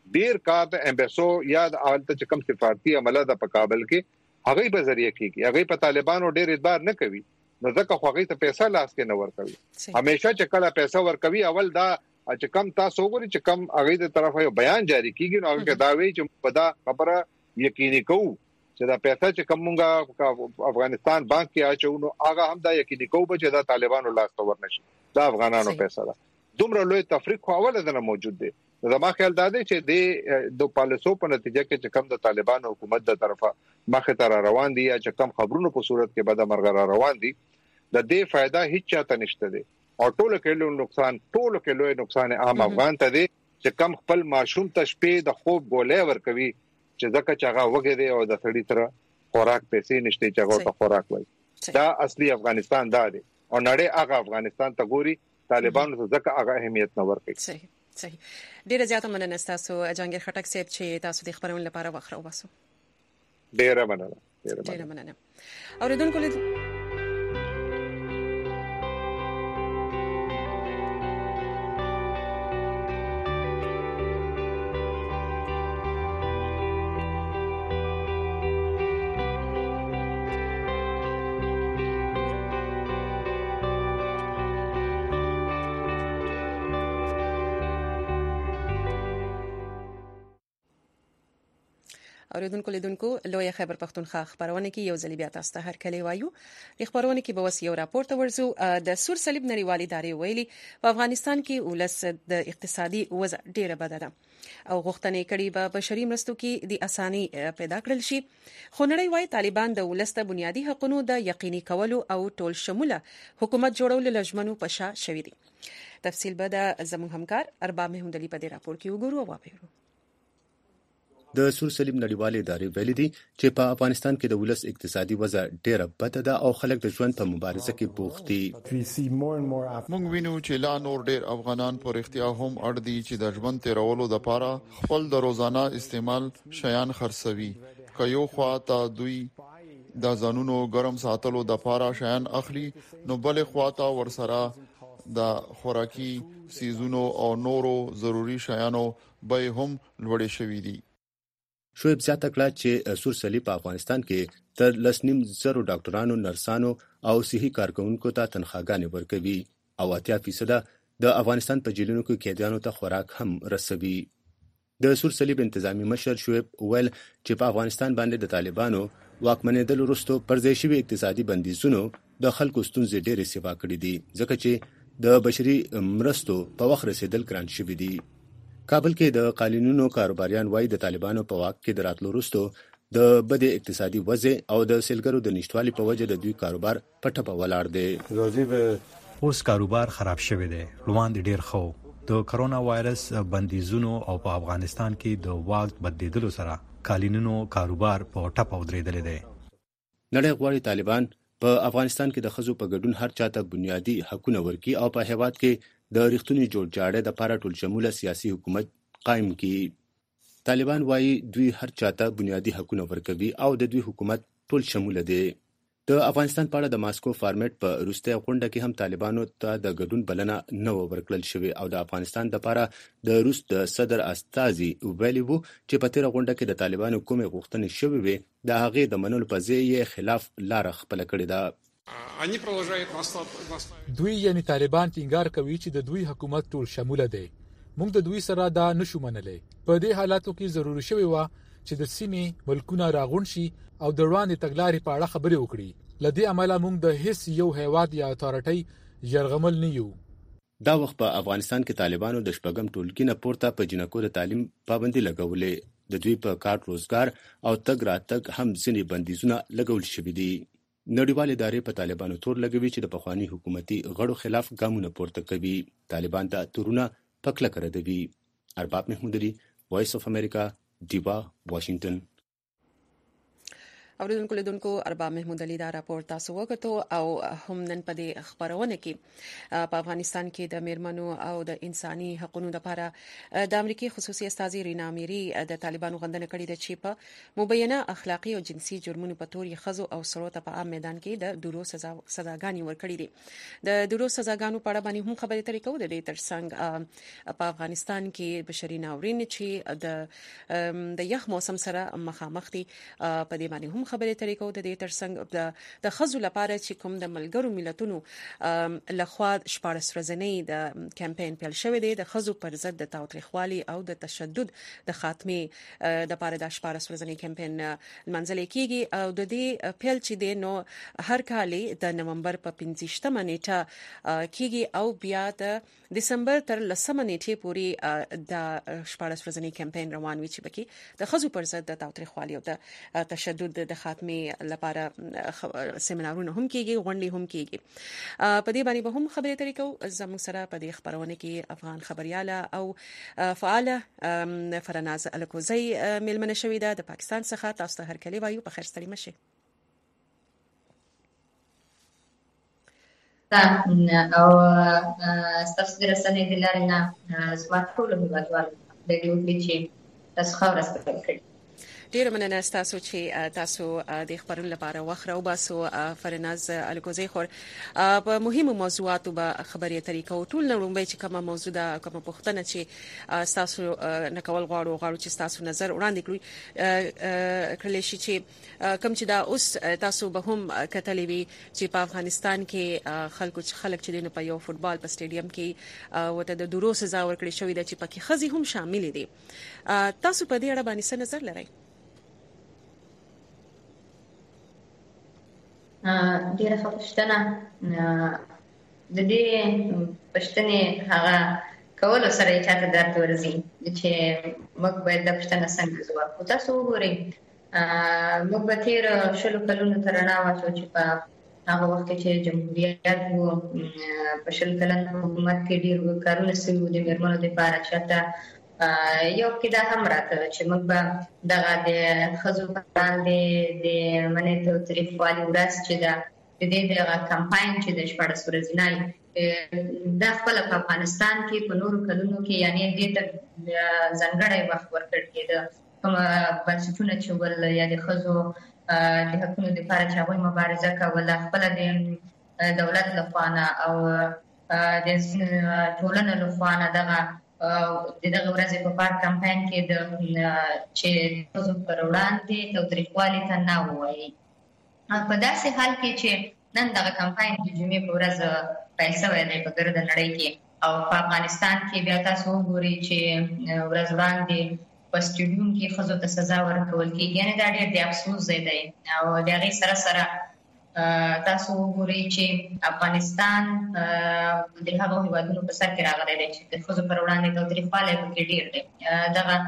ډیر کار د امبیسو یا د حالت چې کم سفارتي عمله د په کابل کې هغه به ذریعہ کیږي هغه په طالبانو ډیر اعتبار نه کوي نو ځکه خو هغه ته پیسې لاس کې نه ورکوي همیشه چې کله پیسې ورکوي اول دا چې کم تاسو وګورئ چې کم هغه د طرفه یو بیان جاری کیږي نو هغه دا وی چې په دا خبره یقیني کوو چې دا پیسې چې کومه افغانستان بانک کې اچونو هغه هم دا یقیني کوو چې دا طالبانو لاس ته ورنشي دا افغانانو پیسې ده دومره لوی تفریق خو اوله ده موجود دي زما خیال دا دی چې د د پالیسو په نتیجه کې چې کم د طالبانو حکومت د طرفه مخه تر روان دي یا چې کم خبرونو په صورت کې به د مرګ روان دي د دې फायदा هیڅ چاته نشته دي او ټولو کې لوی نقصان ټولو کې لوی نقصان عام افغان ته دی چې کم خپل ماشوم ته شپې د خوب ګولې ورکوي چې ځکه چې هغه وګړي دی او د سړی سره خوراک پیسې نشته چې هغه ته خوراک وای دا اصلي افغانستان دا دی او نړۍ هغه افغانستان ته ګوري طالبانو ته ځکه هغه اهمیت نه ورکوي صحیح صحیح ډیره زیاته مننه تاسو جهانگیر خټک صاحب چې تاسو د خبرونې لپاره وخت راوباسو ډیره مننه ډیره مننه اوریدونکو اوریدونکو لیدونکو لوی خیبر پختونخوا خبرونه کې یو ځل بیا تاسو ته هر کلی وایو د خبرونه کې به وس یو راپور ته ورزو د سور صلیب نړیوالې ادارې ویلي په افغانستان کې ولس د اقتصادي وضع ډیره بده ده او غوښتنې کړي به بشري مرستو کې د اساني پیدا کړل شي خو نړۍ وايي طالبان د ولس د بنیادي حقوقو د یقیني کولو او ټول شموله حکومت جوړولو لژمنو په شا شوې دي تفصیل به د زموږ همکار ارباب محمود علي په دې راپور کې وګورو او واپیرو د سور صلیب نړیوالې ادارې ویلي دي چې په افغانستان کې د ولس اقتصادي وضع ډیره بده ده او خلک د ژوند په مبارزه کې بوخت دي. موږ وینو چې لا نور ډیر افغانان پر اختیار هم اړ دي چې د ژوند تیرولو لپاره خپل د روزانه استعمال شیان خرڅوي. که یو خوا ته دوی د ځانونو ګرم ساتلو د لپاره شیان اخلي نو بل خوا ته ورسره د خوراکي سیزونو او نورو ضروری شیانو به هم لوړې شوې دي. شعیب زیاته کړه چې سور صلیب په افغانستان کې تر لسنیم زرو ډاکټرانو نرسانو او صحي کارکونکو ته تنخواګانې ورکوي او اتیا فیصد د افغانستان په جیلونو کې قیدیانو ته خوراک هم رسوي. د سور صلیب انتظامی مشر شعیب ویل چې په افغانستان باندې د طالبانو واکمنېدل وروسته پرځای شوي اقتصادي بندیزونو د خلکو ستونزې ډېرې سیوا کړې دي ځکه چې د بشري مرستو په وخت رسیدل ګران شوي دي. کابل کې د قالینونو کاروباریان وایي د طالبانو په واک کې د راتلو وروسته د بدې اقتصادي وضع او د سیلګرو د نشټوالي په وجه د دوی کاروبار په ټپه ولاړ دی. اوس کاروبار خراب شوی دی. روان دي ډیر خو د کرونا وایرس بندیزونو او په افغانستان کې د واک بدلیدلو سره قالینونو کاروبار په ټپه ودرېدل دی. نړۍ غواړي طالبان په افغانستان کې د خزو په ګډون هر چاته بنیادی حقوق ورکړي او په هیواد کې د ریښتونی جوړجاړه د لپاره ټول شموله سیاسي حکومت قائم کړي. طالبان وايي دوی هر چاته بنیادی حقوق ورکوي او د دوی حکومت ټول شموله دی. د افغانستان په اړه د ماسکو فارمیټ په روسته غونډه کې هم طالبانو ته د ګډون بلنه نه ورکړل شوې او د افغانستان لپاره د روس د صدر استازي ویلي وو چې په تیر غونډه کې د طالبانو کومې غوښتنې شوې وي د هغې د منلو په ځای یې خلاف لار خپل کړې ده. دوی یعنی طالبان ټینګار کوي چې د دوی حکومت ټول شموله دی. موږ د دوی سره دا نشو منلای. په دې حالاتو کې ضروري شوی و چې د سیمې ملکونه راغون شي او د روان تګلارې په اړه خبرې وکړي. لدې عمله موږ د هیڅ یو هیواد یا اتارټي يرغمل نه یو. دا وخت په افغانستان کې طالبانو د شپږم ټولګي نه پورته په جنکو د تعلیم پابندي لګولې. د دوی په کار روزګار او تګ راتګ هم ځینې بندیزونه لګول شوي دي. نړیوال ادارې په طالبانو تور لګوي چې د پخوانی حکومتي غړو خلاف ګامونه پورته کوي. طالبان ته تورونه پکله کړدوي. ارباب محمود علي، وایس اف امریکا، دیوا، واشنگټن. اوریدونکو لیدونکو ارباب محمود علي دا راپور تاسو وکړو او هم نن په دې خبرونه کې په افغانستان کې د میرمنو او د انساني حقوقو لپاره د امریکای خصوصي استاذ رینا اميري د طالبانو غندنه کړې ده چې په مبینه اخلاقی او جنسي جرمونو په تور خزو او سړو ته په عام میدان کې د دورو سزا سزاګانی ورکړې دي د دورو سزاګانو په اړه باندې هم خبرې ترې کوو د دې ترڅنګ په افغانستان کې بشري ناورین چې د د یخ موسم سره مخامخ دي په دې باندې هم خبرې ترې کوو د دې ترڅنګ د خزو لپاره چې کوم د ملګرو ملتونو لخوا شپږ ورځې د کمپاین پیل شوی دی د خزو پر ضد د تاوتریخوالي او د تشدد د خاتمه د لپاره د شپږ ورځې کمپاین منځل کېږي او د دې پیل چې دی نو هر کال د نومبر په پنځه نیټه کېږي او بیا د دسمبر تر لسمه نیټه پورې د شپږ ورځې کمپاین روان وي چې بکی د خزو پر ضد د تاوتریخوالي او د تشدد د خاتمه لپاره سیمینارونه هم کېږي غونډې هم کېږي په دې باندې به هم خبرې ترې کوو زموږ سره په دې خبرونه کې افغان خبرياله او فعاله فرناز الکوزی ملمنه شوې ده د پاکستان څخه تاسو ته هر کلی وایو په خیر ستړي مشه او ستاسو د رسنۍ د لارې نه زما ټول هیوادوال د دې وکړي چې تاسو خبره ستل کړئ ډیر مننه تاسو چې تاسو د خبرونو لپاره وخت راو باسو فرناز الکوزی خور په مهمو موضوعاتو به خبرې طریقو ټول نړۍ چې کومه موضوع ده کومه پوښتنه چې تاسو نکول غواړو غواړو چې تاسو نظر وړاندې کړئ کله چې کوم چې دا اوس تاسو به هم کتلې وي چې په افغانستان کې خلکو چې خلک چې د یو فوتبال په سټیډیم کې وته د دورو سزا ورکړې شوې ده چې پکې خزي هم شامل دي تاسو په دې اړه باندې څه نظر لرئ ډیره ښه پوښتنه د دې پوښتنې هغه کولو سره یې چاته درد ورځي چې موږ باید د پوښتنه څنګه ځواب وکړو تاسو وګورئ موږ به تیر شلو کلونو تر رڼا واچو چې په هغه وخت کې جمهوریت وو په شل کلن حکومت کې ډیر کارونه شوي وو د میرمنو لپاره چې یو کې دا هم راته چې موږ به دغه د خزو باندې د منې تاوتریخوالي ورځ چې دا د دې دغه کمپاین چې د شپږ ورځې د خپل په افغانستان کې په نورو کلونو کې یعنی د ځنګړې وخت ورکړ کېده کوم بنسټونه چې ول یا د خزو د حقوقو لپاره چې هغه مبارزه کوله خپل د دولت لخوا او د ټولنې لخوا دغه دغه ورځې په پار کمپاین کې د چې تاسو پر وړاندې تاوتریخوالي ته نه وایي په داسې حال کې چې نن دغه کمپاین د جمعې په ورځ پیل شوی دی په ګرده نړۍ کې او په افغانستان کې بیا تاسو وګورئ چې ورځ وړاندې په سټیډیوم کې خزو ته سزا ورکول کېږي یعنې دا ډېر د افسوس ځای دی او د هغې سره سره تاسو وګورئ چې افغانستان د هغو هیوادونو په سر کې راغلی دی چې د ښځو پر وړاندې تاوتریخوالی پکې ډېر دی دغه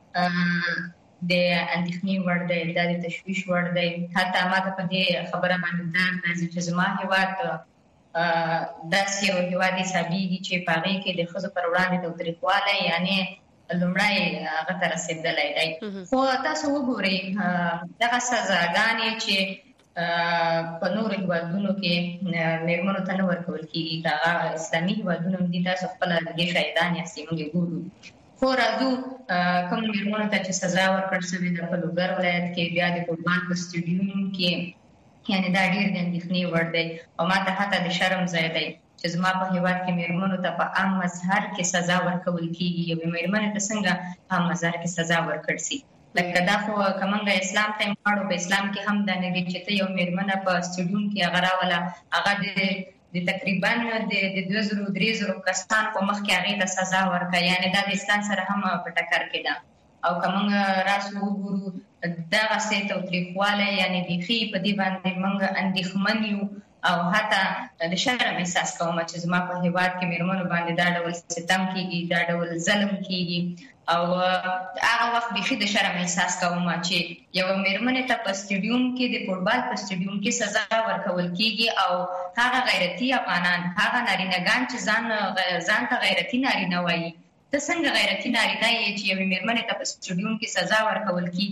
د اندېښنې وړ دی دا د تشویش وړ دی حتی ماته په دې خبره باندې درد راځي چې زما هیواد داسې یو هیواد حسابېږي چې په هغې کې د ښځو پر وړاندې تاوتریخوالی یعنې لومړی هغه ته رسېدلی دی خو تاسو وګورئ دغه سزاګانې چې په نورو هیوادونو کې میرمنو ته نه ورکول کېږي هغه اسلامي هیوادونه دي تاسو خپل د دې شاهدان یاستئ موږ ګورو خو راځو کوم میرمنو ته چې سزا ورکړل شوې ده په لوګر ولایت کې بیا د فوټبال په سټیډیوم کې یعنې دا ډېر د اندېښنې وړ دی او ما ته حتی د شرم ځای دی چې زما په هیواد کې میرمنو ته په عام مظهر کې سزا ورکول کېږي یوې میرمنې ته څنګه په عام مظهر کې سزا ورکړل شي لکه دا خو کومنګ اسلام ته ماړو په اسلام کې هم دا نه دي چې ته یو میرمنه په سټیډیوم کې هغه راوله هغه د تقریبا د دوه زره درې زره کسان په مخ کې هغې ته سزا ورکړه یعنې دا د اسلام سره هم په ټکر کې ده او کومنګ راسو وګورو دغسې تاوتریخوالی یعنې بیخي په دې باندې موږ اندېښمن یو او حتی د شرم احساس کوم چې زما په هیواد کې میرمنو باندې دا ډول ستم کېږي دا ډول ظلم کېږي او هغه وخت بیخي د شرم احساس کوم چې یو میرمنې ته په سټیډیوم کې د فوټبال په سټیډیوم کې سزا ورکول کېږي او هغه غیرتي افغانان هغه نارینه‌ګان چې ځان ځان ته غیرتي نارینه وایي ته څنګه غیرتي نارینه یې چې یوې میرمنې ته په سټیډیوم کې سزا ورکول کېږي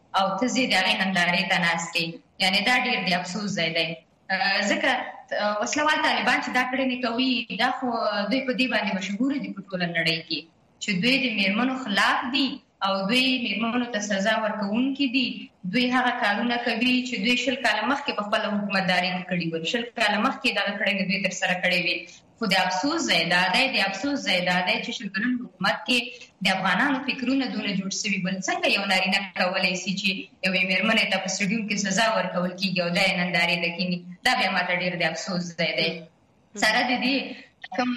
او ته زی دغه نندارې ته ناستې، یعنی دا ډیر د افسوس ځای دی. ځکه وسلوال طالبان چې دا کړنې کوي دا خو دوی په دې باندې مشهور دي په ټوله نړۍ کې چې دوی د میرمنو خلاف دي او دوی میرمنو ته سزا ورکوونکي دي. دوی هغه کارونه کوي چې دوی شل کاله مخکې په خپل حکومتداري کې کړي وو، شل کاله مخکې دغه کړنې دوی تر سره کړې وي. خو د افسوس ځای دا دی د افسوس ځای دا دی چې شل کلن حکومت کې د افغانانو فکرونه دونه جوړ شوي بل څنګه یو نارینه کولی شي چې یوې میرمنې ته په سټډیوم کې سزا ورکول کېږي او دا یې نندارې ته کښېني. دا بیا ماته ډېر د افسوس ځای دی. سره د دې کوم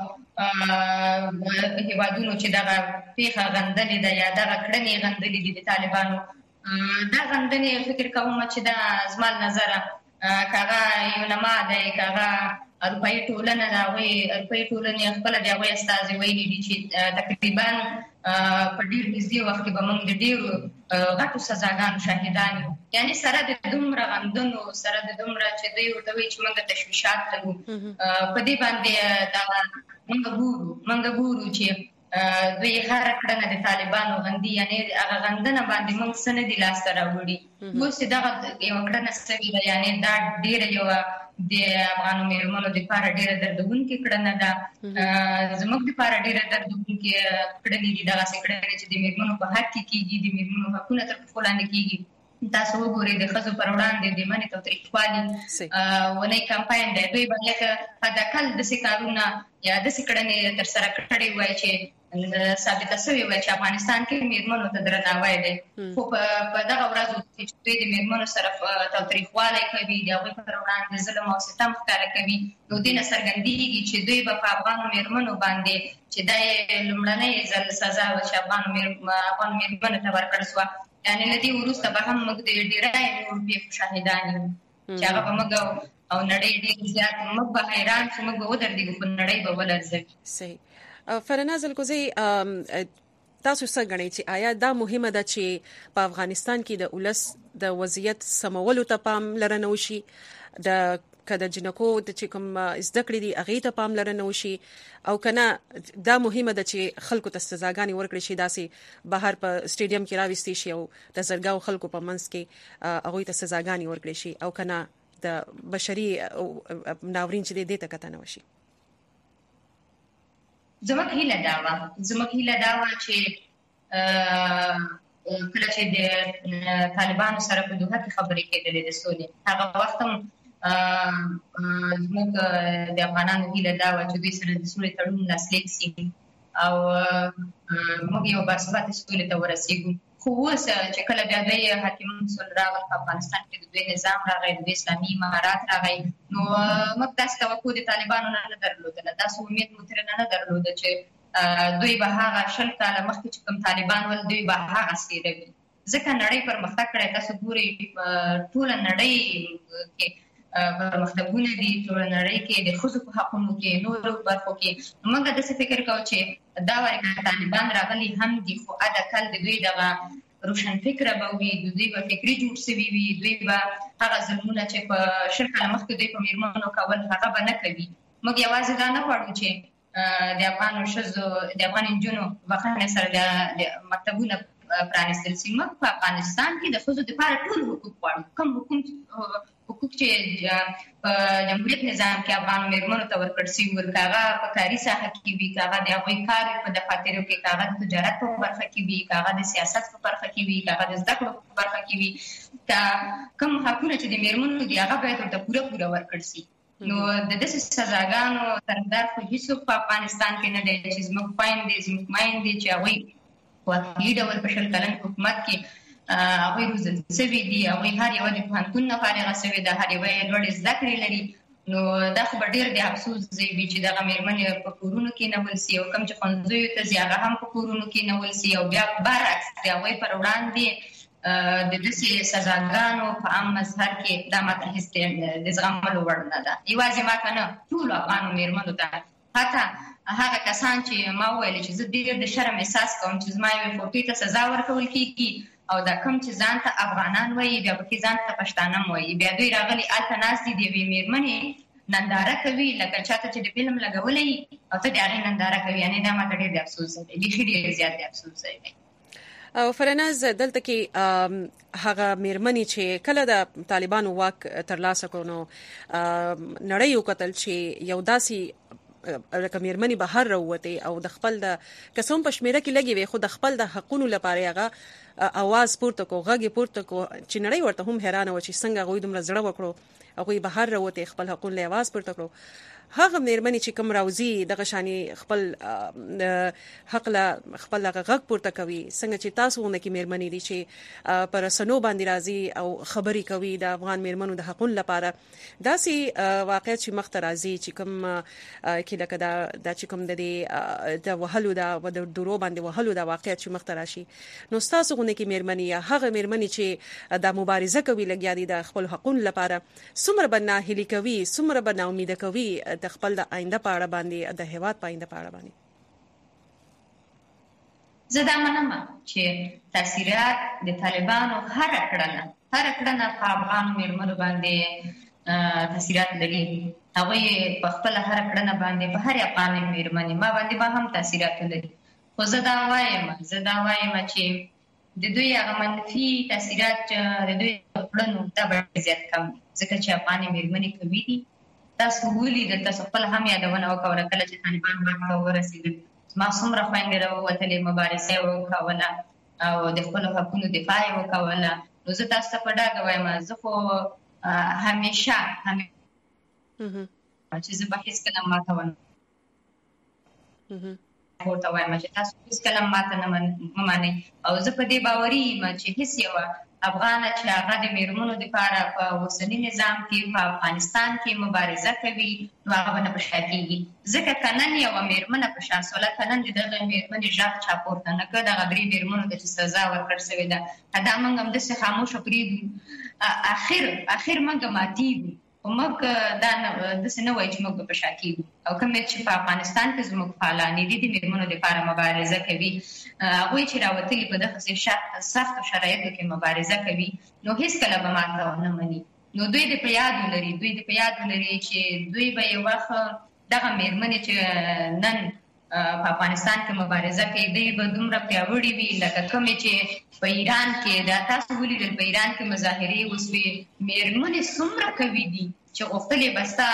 هیوادونو چې دغه پیښه غندلې ده یا دغه کړنې غندلې دي د طالبانو، دا غندنې فکر کوم چې دا زما له نظره که هغه یونما دی که هغه اروپایي ټولنه د هغوی اروپایي ټولنې خپله د هغوی استازي ویلي دي چې تقریبا په ډېر نږدې وخت کې به موږ د ډېرو غټو سزاګانو شاهدان یو. یعنې سره د دومره غندنو سره د دومره چې دوی ورته وایي چې موږ تشویشات لرو په دې باندې دا موږ ګورو موږ ګورو چې دوی هره کړنه د طالبانو غندي، یعنې هغه غندنه باندې موږ څه نه دي لاسته راوړي. اوس چې دغه یوه کړنه شوې ده یعنې دا ډېره یوه د افغانو میرمنو دپاره ډېره دردونکې کړنه ده. زموږ دپاره ډېره دردونکې کړنې دي دغسې کړنې چې د میرمنو په حق کې کېږي، د میرمنو حقونه تر پښو لاندې کېږي. تاسو وګورئ د ښځو پر وړاندې د منع تاوتریخوالي ونې کمپاین دی، دوی به لکه حداقل داسې کارونه یا داسې کړنې ترسره کړې وای چې ثابته شوې وای چې افغانستان کې میرمنو ته درناوی دی. خو په دغه ورځو کې چې دوی د میرمنو سره تاوتریخوالی کوي، د هغوی پر وړاندې ظلم او ستم ښکاره کوي، نو دې نه څرګندېږي چې دوی به په افغانو میرمنو باندې چې دا یې لومړنۍ ځل سزا وه چې افغانو میرمنو ته ورکړل شوه. یعنې له دې وروسته به هم موږ د ډېری نورو پیښو شاهدان یو چې هغه به موږ او نړۍ ډېر زیات موږ به حیران شو، موږ به ودرېږو خو نړۍ به ولرزوي. صحیح. فرناز الکوزی تاسو څه ګڼئ چې آیا دا مهمه ده چې په افغانستان کې د ولس د وضعیت سمولو ته پاملرنه وشي، د که د جنکو د چې کوم زده کړې دي هغې ته پاملرنه وشي، او که نه دا مهمه ده چې خلکو ته سزاګانې ورکړي شي، داسې بهر په سټیډیم کې راوستې شي او د زرګاو خلکو په منځ کې هغوی ته سزاګانې ورکړي شي، او که نه د بشري ناورین چې دی دې ته کتنه وشي. زموږ هیله دا وه زموږ هیله دا وه چې کله چې د طالبانو سره په دوحه کې خبرې کېدلې د سولې، هغه وخت هم زموږ د افغانانو هیله دا وه چې دوی سره د سولې تړون لاسلیک شي او موږ یو باثباته سولې ته ورسېږو. خو اوس چې کله بیا دوی حاکمان سول راغل په افغانستان کې د دوی نظام راغی، د دوی اسلامي امارات راغی، نو موږ داسې توقع د طالبانو نه نه درلودله، داسې امید مو ترېنه نه درلوده چې دوی به هغه شل کاله مخکې چې کوم طالبان ول دوی به هغسې روي. ځکه نړۍ پرمختګ کړی، تاسو ګورئ ټوله نړۍ کې پرمختګونه دي، ټوله نړۍ کې د ښځو په حقونو کې نورو برخو کې. موږ داسې فکر کوو چې دا وایي که طالبان راغلي هم دي خو حداقل د دوی دغه روشن فکره به وي، د دوی به فکري جوړ شوي وي، دوی به هغه ظلمونه چې په شل کاله مخکې دوی په میرمنو کول هغه به نه کوي. موږ یوازې دا نه غواړو چې د افغانو ښځو د افغان نجونو بخښنې سره د مکتبونه پرانیستل شي. موږ په افغانستان کې د ښځو دپاره ټول حقوق غواړو، کوم حقوق حقوق چې په جمهوریت نظام کې افغانو میرمنو ته ورکړل شوي ول، که هغه په کاري ساحه کې وي، که هغه د هغوی کار په دفاترو کې، که هغه د تجارت په برخه کې وي، که هغه د سیاست په برخه کې وي، که هغه د زده کړو په برخه کې وي، که کوم حقونه چې د میرمنو دي هغه باید ورته پوره پوره ورکړل شي. نو د داسې سزاګانو طرفدار خو هېڅوک په افغانستان کې نه دی چې زموږ خویندې زموږ میندې چې هغوی واقعي ډول په شل کلن حکومت کې هغوی روزل شوي دي، هغوی هر یوه د پوهنتون نه فارغه شوې ده، هر یوه یې لوړې زده کړې لري. نو دا خو به ډېر د افسوس ځای وي چې دغه میرمنې په کورونو کې نول شي، او کوم چې ښوونځیو ته ځي هغه هم په کورونو کې نول شي، او بیا برعکس د هغوی پر وړاندې د داسې سزاګانو په عام مظهر کې دا ماته هېڅ د زغملو وړ نه ده. یوازې ما ته نه، ټولو افغانو میرمنو ته، حتی هغه کسان چې ما وویل چې زه ډېر د شرم احساس کوم چې زما یوې فوټې ته سزا ورکول کېږي، او دا کوم چې ځان ته افغانان وایي بیا پکې ځان ته پښتانه هم وایي، بیا دوی راغلي هلته ناست دي د یوې میرمنې ننداره کوي لکه چاته چې د فلم لګولی او ته د هغې ننداره کوي. یعنې دا ماته ډېر د افسوس ځای دی، بیخي ډېر زیات د افسوس ځای دی. او فرناز دلته کې هغه میرمنې چې کله د طالبانو واک ترلاسه کړو نو نړۍ یو قتل چې یو داسي لکه میرمنې بهر راوته او د خپل د قسم پښمیره کې لګي وي خو د خپل د حقونو لپاره هغه आवाज پورته کو غږی پورته کو چې نړۍ ورته هم حیرانه و چې څنګه غوي دومره زړه وکړو هغه بهر راوته خپل حقوق له आवाज پورته کړو هغه میرمنې چې کوم راوزی دغه شانی خپل حق له خپل غږ پورته کوي څنګه چې تاسو ونه کې میرمنې دي چې پر سنو باندې راځي او خبري کوي د افغان میرمنو د حقوق لپاره داسي واقعیت چې مخ ته راځي چې کوم کې لکه دا د چې کوم د د وهلو دا د درو باندې وهلو دا واقعیت چې مخ ته راشي نو تاسو ونه کې میرمنې یا هغه میرمنې چې د مبارزه کوي لګیا دي د خپل حقوق لپاره څومره بنا هلي کوي څومره بنا امید کوي د خپل د آینده په اړه باندې د هیواد په آینده په اړه باندې زه دا منم چې تاثیرات د طالبانو هر کړنه هر کړنه په افغان میرمنو باندې تاثیرات لري هغه په خپل هر کړنه باندې په هر افغان میرمنې ما باندې به هم تاثیرات لري خو زه دا وایم زه دا وایم چې د دوی هغه منفي تاثیرات د دوی کړنو دا به زیات کم ځکه چې افغان میرمنې کوي دي تاسو ولې د تاسو خپل هم یادونه وکړه کله چې طالبان واک ورسېدل ما څومره خويندې راووتلې مبارزه وکوله او د خپل حقوقو دفاع وکوله نو زه تاسو ته په ډاګه وایم زه خو همیشه همیشه چې زه به هیڅ کله ماته ونه ورته وایم چې تاسو هیڅ کله ماته نه منئ او زه په دې باوري یم چې هیڅ یو افغان چې هغه د میرمنو لپاره په اوسنی نظام کې په افغانستان کې مبارزه کوي نو هغه نه پښه کیږي ځکه کنن یو میرمنه په شان سوله کنن د دغه میرمنې ځاګ چا پورته نه کړ دغه درې میرمنو د سزا ورکړ شوې ده دا موږ هم د څه خاموش پریږدو اخر اخر موږ ماتیږو او موږ دا د څه نه وایي چې موږ په شا کیږو او کوم چې په افغانستان کې زموږ فعالان دي د میرمنو لپاره مبارزه کوي هغه چې راوتلي په دغه سخت شرایطو کې مبارزه کوي نو هیڅ کله به ماته نه مني نو دوی د پیادو لري دوی د پیادو لري چې دوی به یو وخت دغه میرمنې چې نن په افغانستان کې مبارزه کوي دوی به دومره پیاوړي وي لکه کومې چې په ایران کې دا تاسو ولیدل په ایران کې مظاهرې وسوې میرمنې څومره کوي دي چې غوښتلې بستا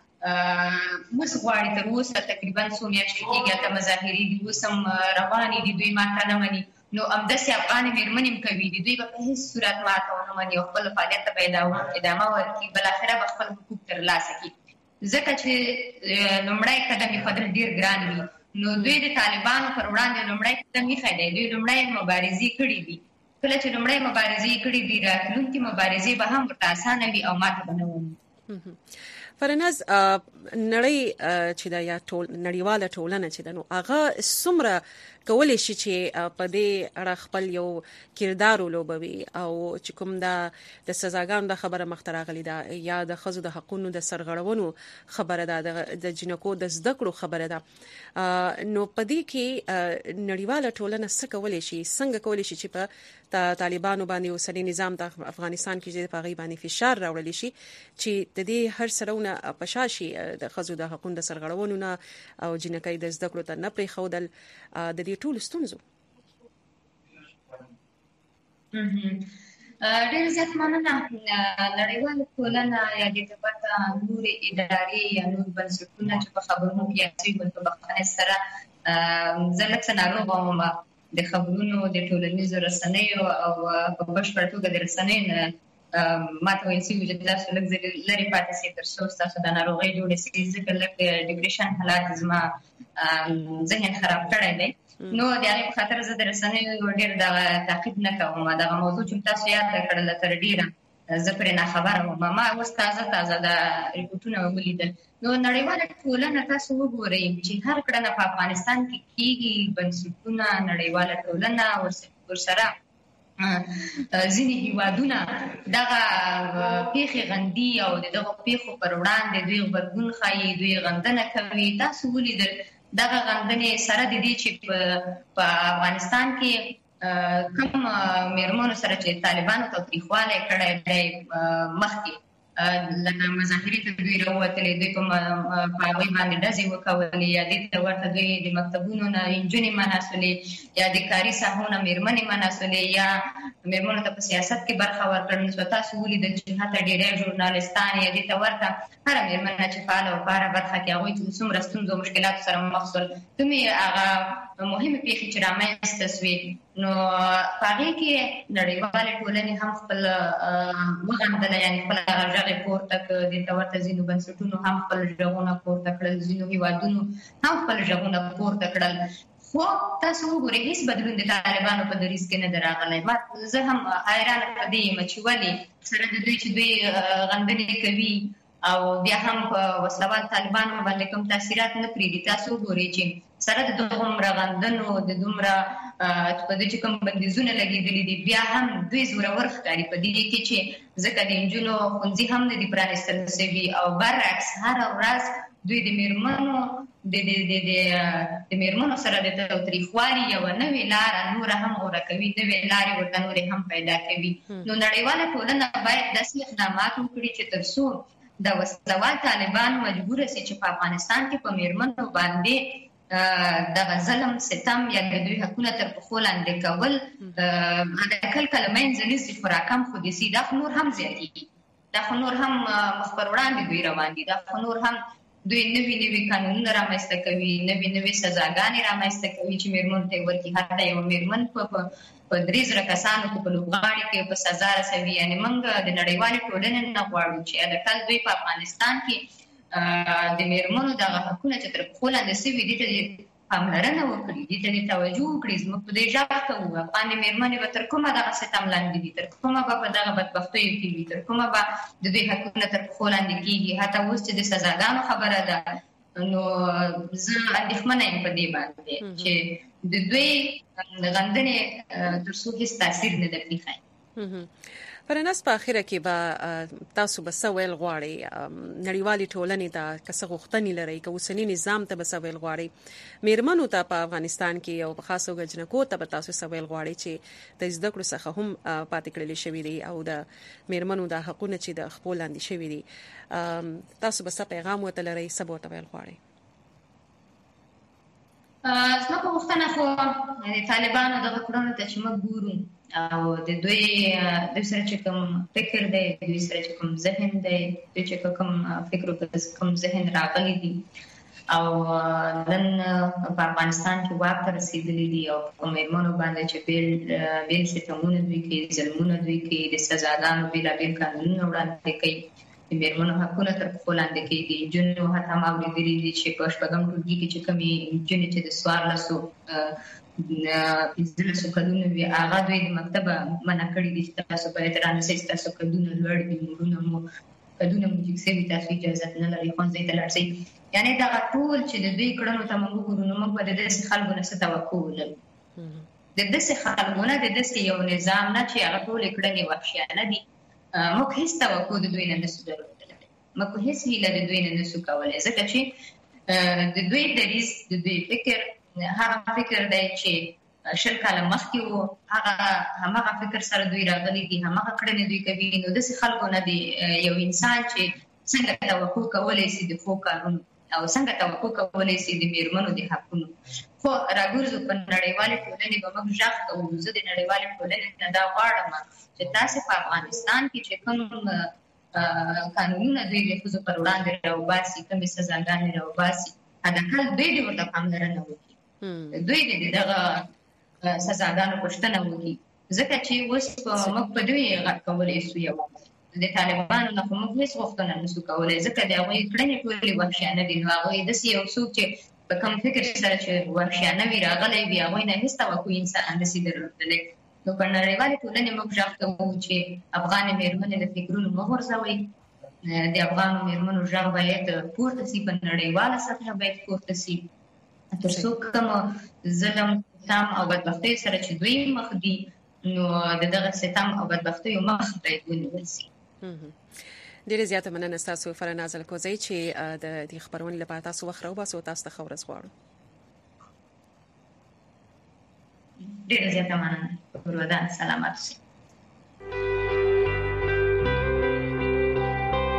مس غواړي تر اوسه تقریبا څو میاشتې کېږي ته مظاهرې دي اوس هم روانې دي دوی ماته نه مني نو همداسې افغان میرمنې هم کوي دي دوی به په هیڅ صورت ماته ونه مني او خپل فعالیت ته به ادامه ورکړي بالاخره به خپل حقوق ترلاسه کړي ځکه چې لومړی قدم یې خو ډېر ګران وي نو دوی د طالبانو پر وړاندې لومړی قدم یې ښی دی دوی لومړی مبارزې کړي دي کله چې لومړی مبارزې کړي دي راتلونکې مبارزې به هم ورته اسانه وي او ماته به نه ومني فرناز نړۍ چې دا یا ټول نړیواله ټولنه چې دا نو هغه څومره کولای شي چې په دې اړه خپل یو کردار ولوبوي او چې کوم دا د سزاګانو د خبره مختراغلی دا یا د خزو د حقوقو د سرغړونو خبره ده د جنکو د زده کړو خبره ده نو په دې کې نړیواله ټولنه څه کولای شي څنګه کولای شي چې په طالبانو باندې اوسنی نظام د افغانستان کې چې په غي باندې فشار راوړل شي چې د دې هر سرونه پشاشي د خزو د حقوقو د سرغړونو نه او جنکۍ د زده کړو ته نه پرې خودل د دې ټول ستونزو ډېر زیات مننه نړیواله ټولنه یا د دولت نور ادارې یا نور بنسټونه چې په خبرونو کې اچي په بخښنه سره زه لکه ناروغه وم د خبرونو د ټولنیزو رسنیو او په بشپړ توګه د رسنیو ما ته ویل شوي چې تاسو لږ لرې پاتې شئ تر څو ستاسو د ناروغۍ جوړې شي ځکه لږ ډیپریشن حالات زما ذهن خراب کړی دی نو د هغې په خاطر زه د رسنیو ډېر دغه تعقیب نه کوم دغه موضوع چې تاسو یاد کړله تر ډېره زه پرې ناخبره وم ما اوس تازه تازه د ریپورټونه ولیدل نو نړیواله ټولنه تاسو وګورئ چې هر کړنه په افغانستان کې کېږي بنسټونه نړیواله ټولنه ورسره ځینې هیوادونه دغه پیښې غندي او دغه پیښو پر وړاندې دوی غبرګون ښایي دوی غندنه کوي تاسو ولیدل دغه غندنې سره د دې چې په افغانستان کې کوم میرمنو سره چې طالبانو تاوتریخوالی کړی دی مخکې لکه مظاهرې ته دوی راووتلې، دوی په هغوی باندې ډزې وکولې، یا دې ته ورته دوی د مکتبونو نه نجونې منع سولې، یا د کاري ساحو نه مېرمنې منع سولې، یا مېرمنو ته په سیاست کې برخه ورکړل شوه. تاسو ولیدل چې هلته ډېری ژورنالستان یا دې ته ورته هره مېرمنه چې فعاله وه په هره برخه کې هغوی څومره ستونزو او مشکلاتو سره مخ شول. دومره هغه مهمې پېښې چې رامنځته سوې، نو په هغې کې نړیوالې ټولنې هم خپل وغندله، یعنې خپل هغه غږ یې پورته کړ. دې ته ورته ځینو بنسټونو هم خپل غږونه پورته کړل، ځینو هېوادونو هم خپل غږونه پورته کړل. خو تاسو وګورئ هېڅ بدلون د طالبانو په دریځ کې نه دی راغلی. زه هم حیرانه په دې یم چې ولې سره د دوی چې دوی غندنې کوي او بیا هم په وسلوال طالبانو باندې کوم تاثیرات نه پرېږدي. تاسو وګورئ چې سره د دومره غندنو د دومره په دې چې کوم بندیزونه لګېدلي دي بیا هم دوی زورور ښکاري په دې کې چې ځکه د نجونو ښوونځي هم نه دي پرانیستل سوي او برعکس هره ورځ دوی د مېرمنو د د مېرمنو سره د تاوتریخوالي یوه نوې لاره نوره هم غوره کوي، نوې لارې ورته نورې هم پیدا کوي. نو نړیواله ټولنه باید داسې اقدامات وکړي چې تر څو د وسلوال طالبان مجبوره سي چې په افغانستان کې په مېرمنو باندې دغه ظلم ستم یا د دوی حقونه تر پښو لاندې کول کله کله منځه نیسي، خو راکم خو دې سي. دا خو نور هم زیاتېږي، دا خو نور هم مخ پر وړاندې دوی روان دي، دا خو نور هم دوی نوي نوي قانونونه رامنځته کوي، نوي نوي سزاګانې رامنځته کوي چې مېرمنو ته یې ورکړي. حتی یوه مېرمن په درې زره کسانو کې په لوبغاړي کې په سزا رسوي. یعنې موږ د نړیوالې ټولنې نه غواړو چې الکل دوی په افغانستان کې د مېرمنو دغه حقونه چې تر پښو لاندې سوي دي ته پاملرنه وکړي، دې ته توجه وکړي. زموږ په دې غږ کوو افغانې مېرمنې به تر کومه دغه ستم لاندې دي، تر کومه به په دغه بدبختیو کې وي، تر کومه به د دوی حقونه تر پښو لاندې کېږي. حتی اوس چې د سزاګانو خبره ده، نو زه اندېښمنه یم په دې باندې چې د دوی غندنې تر څو هېڅ تاثیر نه ده پرېښی. فرناز، په اخره کې به تاسو به څه ویل غواړئ نړیوالې ټولنې ته که څه غوښتنې لرئ، که اوسني نظام ته به څه ویل غواړئ، مېرمنو ته په افغانستان کې او په خاص توګه جنکو ته به تاسو څه ویل غواړئ چې د زده کړو څخه هم پاتې کړلې شوي دي او د مېرمنو د حقونه چې د خپو لاندې شوي دي، تاسو به څه پیغام ورته لرئ، څه به ورته ویل غواړئ؟ زما په غوښتنه خو د طالبانو دغه کړنو ته چې موږ ګورو او د دوی دوی سره چې کوم فکر دی، دوی سره چې کوم ذهن دی، دوی چې کوم فکر او کوم ذهن راغلی دي او نن په افغانستان کې واک ته رسېدلي دي او په مېرمنو باندې چې بیل بیل ستمونه دوی کوي، ظلمونه دوی کوي، د سزاګانو بېلابېل قانونونه وړاندې کوي، د مېرمنو حقونه تر پښو لاندې کېږي. نجونو حتی ما اورېدلي دي چې په شپږم ټولګي کې چې کومې نجونې چې د څوارلسو پنځلسو کلونو وي هغه دوی د مکتبه منع کړي دي چې تاسو باید رانسئ، ستاسو قدونه لوړ دي، مورونه مو قدونه مو ټیټ سوي، تاسو اجازه نه لرئ ښوونځي ته لاړ شئ. یعنې دغه ټول چې د دوی کړنو ته موږ وګورو نو موږ به د داسې خلکو نه څه توقع ولرو، د داسې خلکو نه، د داسې یو نظام نه چې هغه ټولې کړنې وحشیانه دي. موږ هېڅ توقع د دوی نه نشو درلودلی، موږ هېڅ هیله د دوی نه نشو کولی، ځکه چې د دوی دریځ، د دوی فکر هغه فکر دی چې شل کاله مخکې و، هغه هماغه فکر سره دوی راغلي دي، هماغه کړنې دوی کوي. نو داسې خلکو نه دی یو انسان چې څنګه توقع کولی شي د ښو کارونو او څنګه توقع کولی شي د مېرمنو د حقونو. خو راګرځو په نړیوالې ټولنې به موږ غږ کوو. زه د نړیوالې ټولنې نه دا غواړم چې تاسې په افغانستان کې چې کوم قانونونه دوی د ښځو پر وړاندې راوباسي، کومې سزاګانې راوباسي، حداقل دوی دې ورته پاملرنه وکړي، دوی دې دغه سزاګانو پوښتنه وکړي. ځکه چې اوس موږ په دوی غږ کولی شو، یو د طالبانو نه خو موږ هېڅ غوښتنه نشو کولی، ځکه د هغوی کړنې ټولې وحشیانه دي. نو هغوی داسې یو څوک چې په کوم فکر سره چې وحشیانه وي راغلی وي، هغوی نه هېڅ توقع انسان نشي درلودلی. نو په نړیوالې ټولنې موږ غږ کوو چې افغانې مېرمنې له فکرونو مه غورځوئ، د افغانو مېرمنو غږ باید پورته شي، په نړیواله سطحه باید پورته شي، تر څو کوم ظلم، ستم او بدبختیو سره چې دوی مخ دي، نو د دغه ستم او بدبختیو مخ باید ونیول شي. ډېره زیاته مننه ستاسو فرناز الکوزی چې د دې خبرونې لپاره تاسو وخت راوباسو. تاسو ته ښه ورځ غواړو. ډېره زیاته مننه. ورودان سلامت شئ.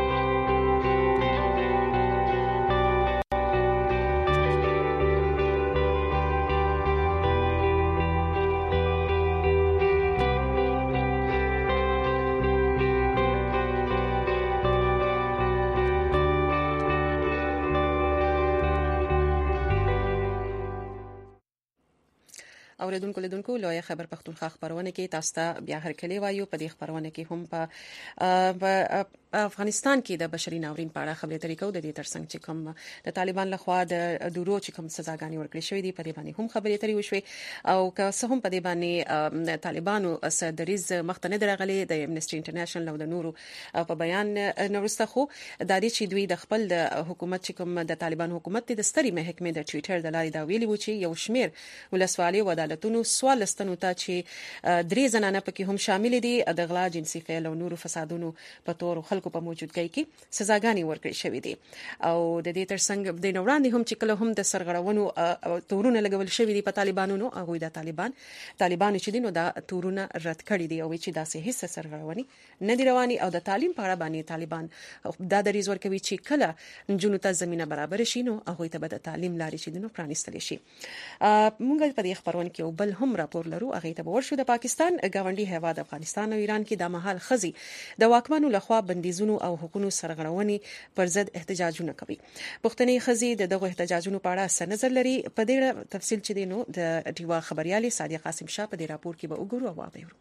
اوریدونکو لیدونکو لوی خبر پښتونخوا خبرونه کې تاسو ته بیا هرکلی وایو. په دې خبرونه کې هم په افغانستان کې د بشري ناورین په اړه خبرې اترې کوو. د دې ترڅنګ چې کوم د طالبان لخوا د دورو چې کوم سزاګانې ورکړې شوې دي په دې باندې هم خبرې اترې وشوي او که څه هم په دې باندې طالبانو صدریز مخته نه درغلي د امنیسټي انټرنیشنل او د نورو په بیان نورسته خو د دې چې دوی د خپل د حکومت چې کوم د طالبان حکومت د ستري محکمې د ټوئیټر د لارې دا ویلي و چې یو شمیر ولسوالۍ و عدالتونو سوال لستنو ته چې درې زنانه پکې هم شامل دي د غلا جنسي فعل او نورو فسادونو په تور خلکو په موجودګۍ کې سزاګانې ورکړې شوې دي او د دې ترڅنګ د نوراندې هم چې کله هم د سرغړونو تورونه لګول شوې دي په طالبانو نو هغه د طالبان طالبان چې دینو دا تورونه رد کړي دي او چې داسې هیڅ سرغړونې نه دي رواني او د تعلیم په اړه باندې طالبان دا دریز ورکوي چې کله جنونو ته زمينه برابر شي نو هغه ته به د تعلیم لارې چې دینو پرانیستل شي. مونږ په دې خبرونه کې بل هم راپور لرو. هغه ته ورشو د پاکستان ګاونډي هیواد افغانستان او ایران کې د مهال خزي د واکمنو لخوا بندیزونو او حقوقو سرغړونې پر ضد احتجاجونه کوي. پښتني خزي د دغه احتجاجونو په اړه څه نظر لري په دې تفصیل چې دینو د ډیوا خبريالي صادق قاسم شاه په دې راپور کې به وګورو او واورو.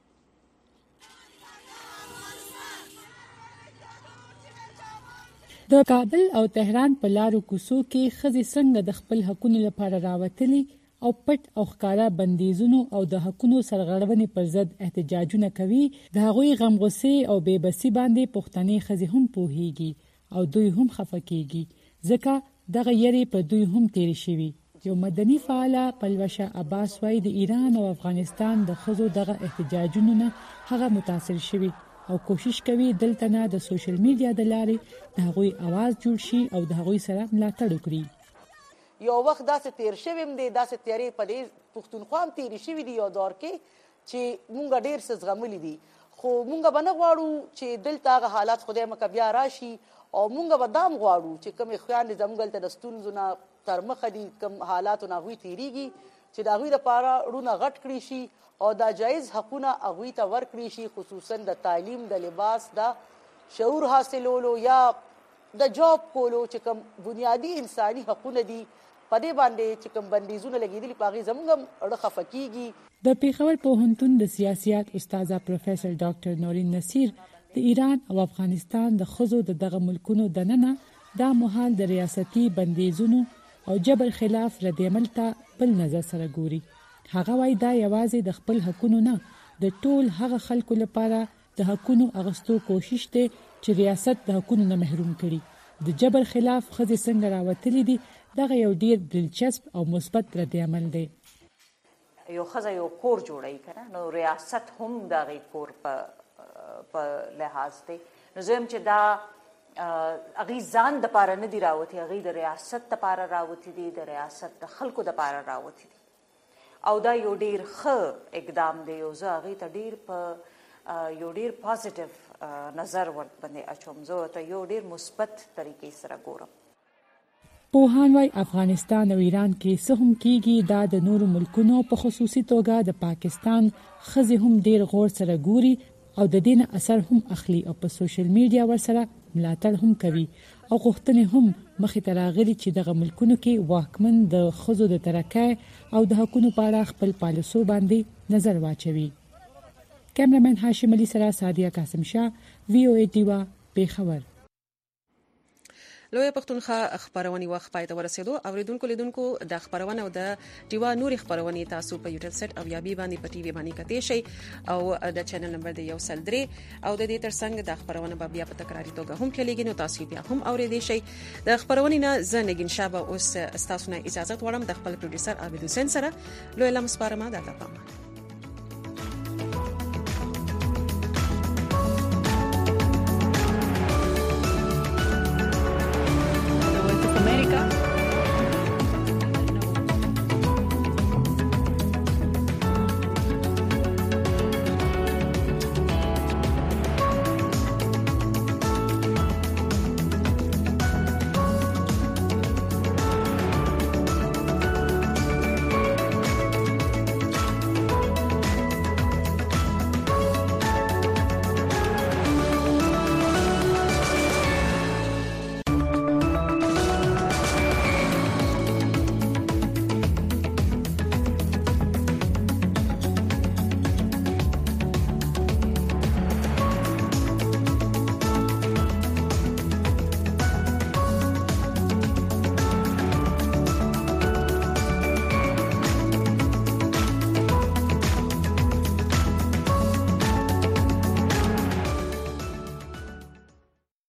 د کابل او تهران په لارو کوڅو کې ښځې څنګه د خپل حقونو لپاره راوتلي او پټ او ښکارا بندیزونو او د حقونو سرغړونې پر ضد احتجاجونه کوي، د هغوی غم غصې او بې بسي باندې پښتني ښځې هم پوهیږي او دوی هم خفه کیږي ځکه دغه یری په دوی هم تیر شوي. یو مدني فعاله پلوشه عباس وايي د ایران او افغانستان د ښځو دغه احتجاجونو نه هغه متاثر شوي او کوشش کوي دلته نه د سوشل میډیا د لارې د هغوی आवाज جوړ شي او د هغوی سره ملاتړ وکړي. یو وخت داسې تیر شویم دی، داسې تیارې په دې پښتونخوا هم تیرې شوي دي یو دور کې چې مونږ ډېر څه زغملي دي، خو مونږ به نه غواړو چې دلته هغه حالات خدای مکه بیا راشي او مونږ به دام غواړو چې کومې خویندې زموږ هلته د ستونزو نه تر مخه دي، کوم حالاتو نه هغوی تیریږي چې د هغوی دپاره ړونه غټ کړي شي او دا جایز حقونه هغوی ته ورکړي شي، خصوصا د تعلیم، د لباس، د شعور حاصلولو یا د جاب کولو چې کوم بنیادی انساني حقونه دي په دې باندې چې کوم بندیزونه لګېدلي په هغې زموږ هم اړه خفه کېږي. د پېښور پوهنتون د سیاسیات استاده پروفیسر ډاکټر نورین نصیر د ایران او افغانستان د ښځو د دغه ملکونو دننه دا مهال د ریاستي بندیزونو او جبر خلاف ردعمل ته بل نظر سره ګوري. هغه وايي دا یوازې د خپل حقونو نه د ټول هغه خلکو لپاره د حقونو اغستو کوشش دی چې ریاست د حقونو نه محروم کړي. د جبر خلاف ښځې څنګه راوتلي دي دغه یو ډیر دلچسپ او مثبت ردعمل دی. یو ښځه یو کور جوړوي که نه، نو ریاست هم د هغې کور په لحاظ دی. نو زه یم چې دا هغې ځان دپاره نه دي راوتي، هغې د ریاست دپاره راوتي دي، د ریاست د خلکو دپاره راوتي دي او دا یو ډیر ښه اقدام دی. یو زه هغې ته ډیر په یو ډیر پازیټیو نظر ورباندې اچوم، زه ورته یو ډیر مثبت طریقې سره ګورم. پوهان وايي افغانستان او ایران کې څه هم کېږي دا د نورو ملکونو په خصوصي توګه د پاکستان ښځې هم ډیر غور سره ګوري او د دې نه اثر هم اخلي او په سوشل میډیا ورسره ملاتړ هم کوي او غوښتنې هم مخې ته راغلي چې دغه ملکونو کې واکمن د ښځو د ترقۍ او د حقونو په اړه خپل پالیسو باندې نظر واچوي. کیمرامین هاشم علي سره صادق قاسم شاه، وی او ای ډیوا، پېښور. لوی پښتونخوا خبرونه وخت پای ته ورسېدو. اوریدونکو لیدونکو د خبرونه او د ډیوا نوري خبرونه تاسو په یوټیوب سټ او یا بي باندې په ټي وي باندې کتئ شئ او د چینل نمبر دی یو سل درې او د دې ترڅنګ د خبرونه به بیا په تکراري توګه هم کلیږي، نو تاسو بیا هم اوریدئ شئ. د خبرونه نه زنګین شابه اوس تاسو نه اجازه غواړم د خپل پروډوسر عابد حسین سره لوی لمس پارما د تاسو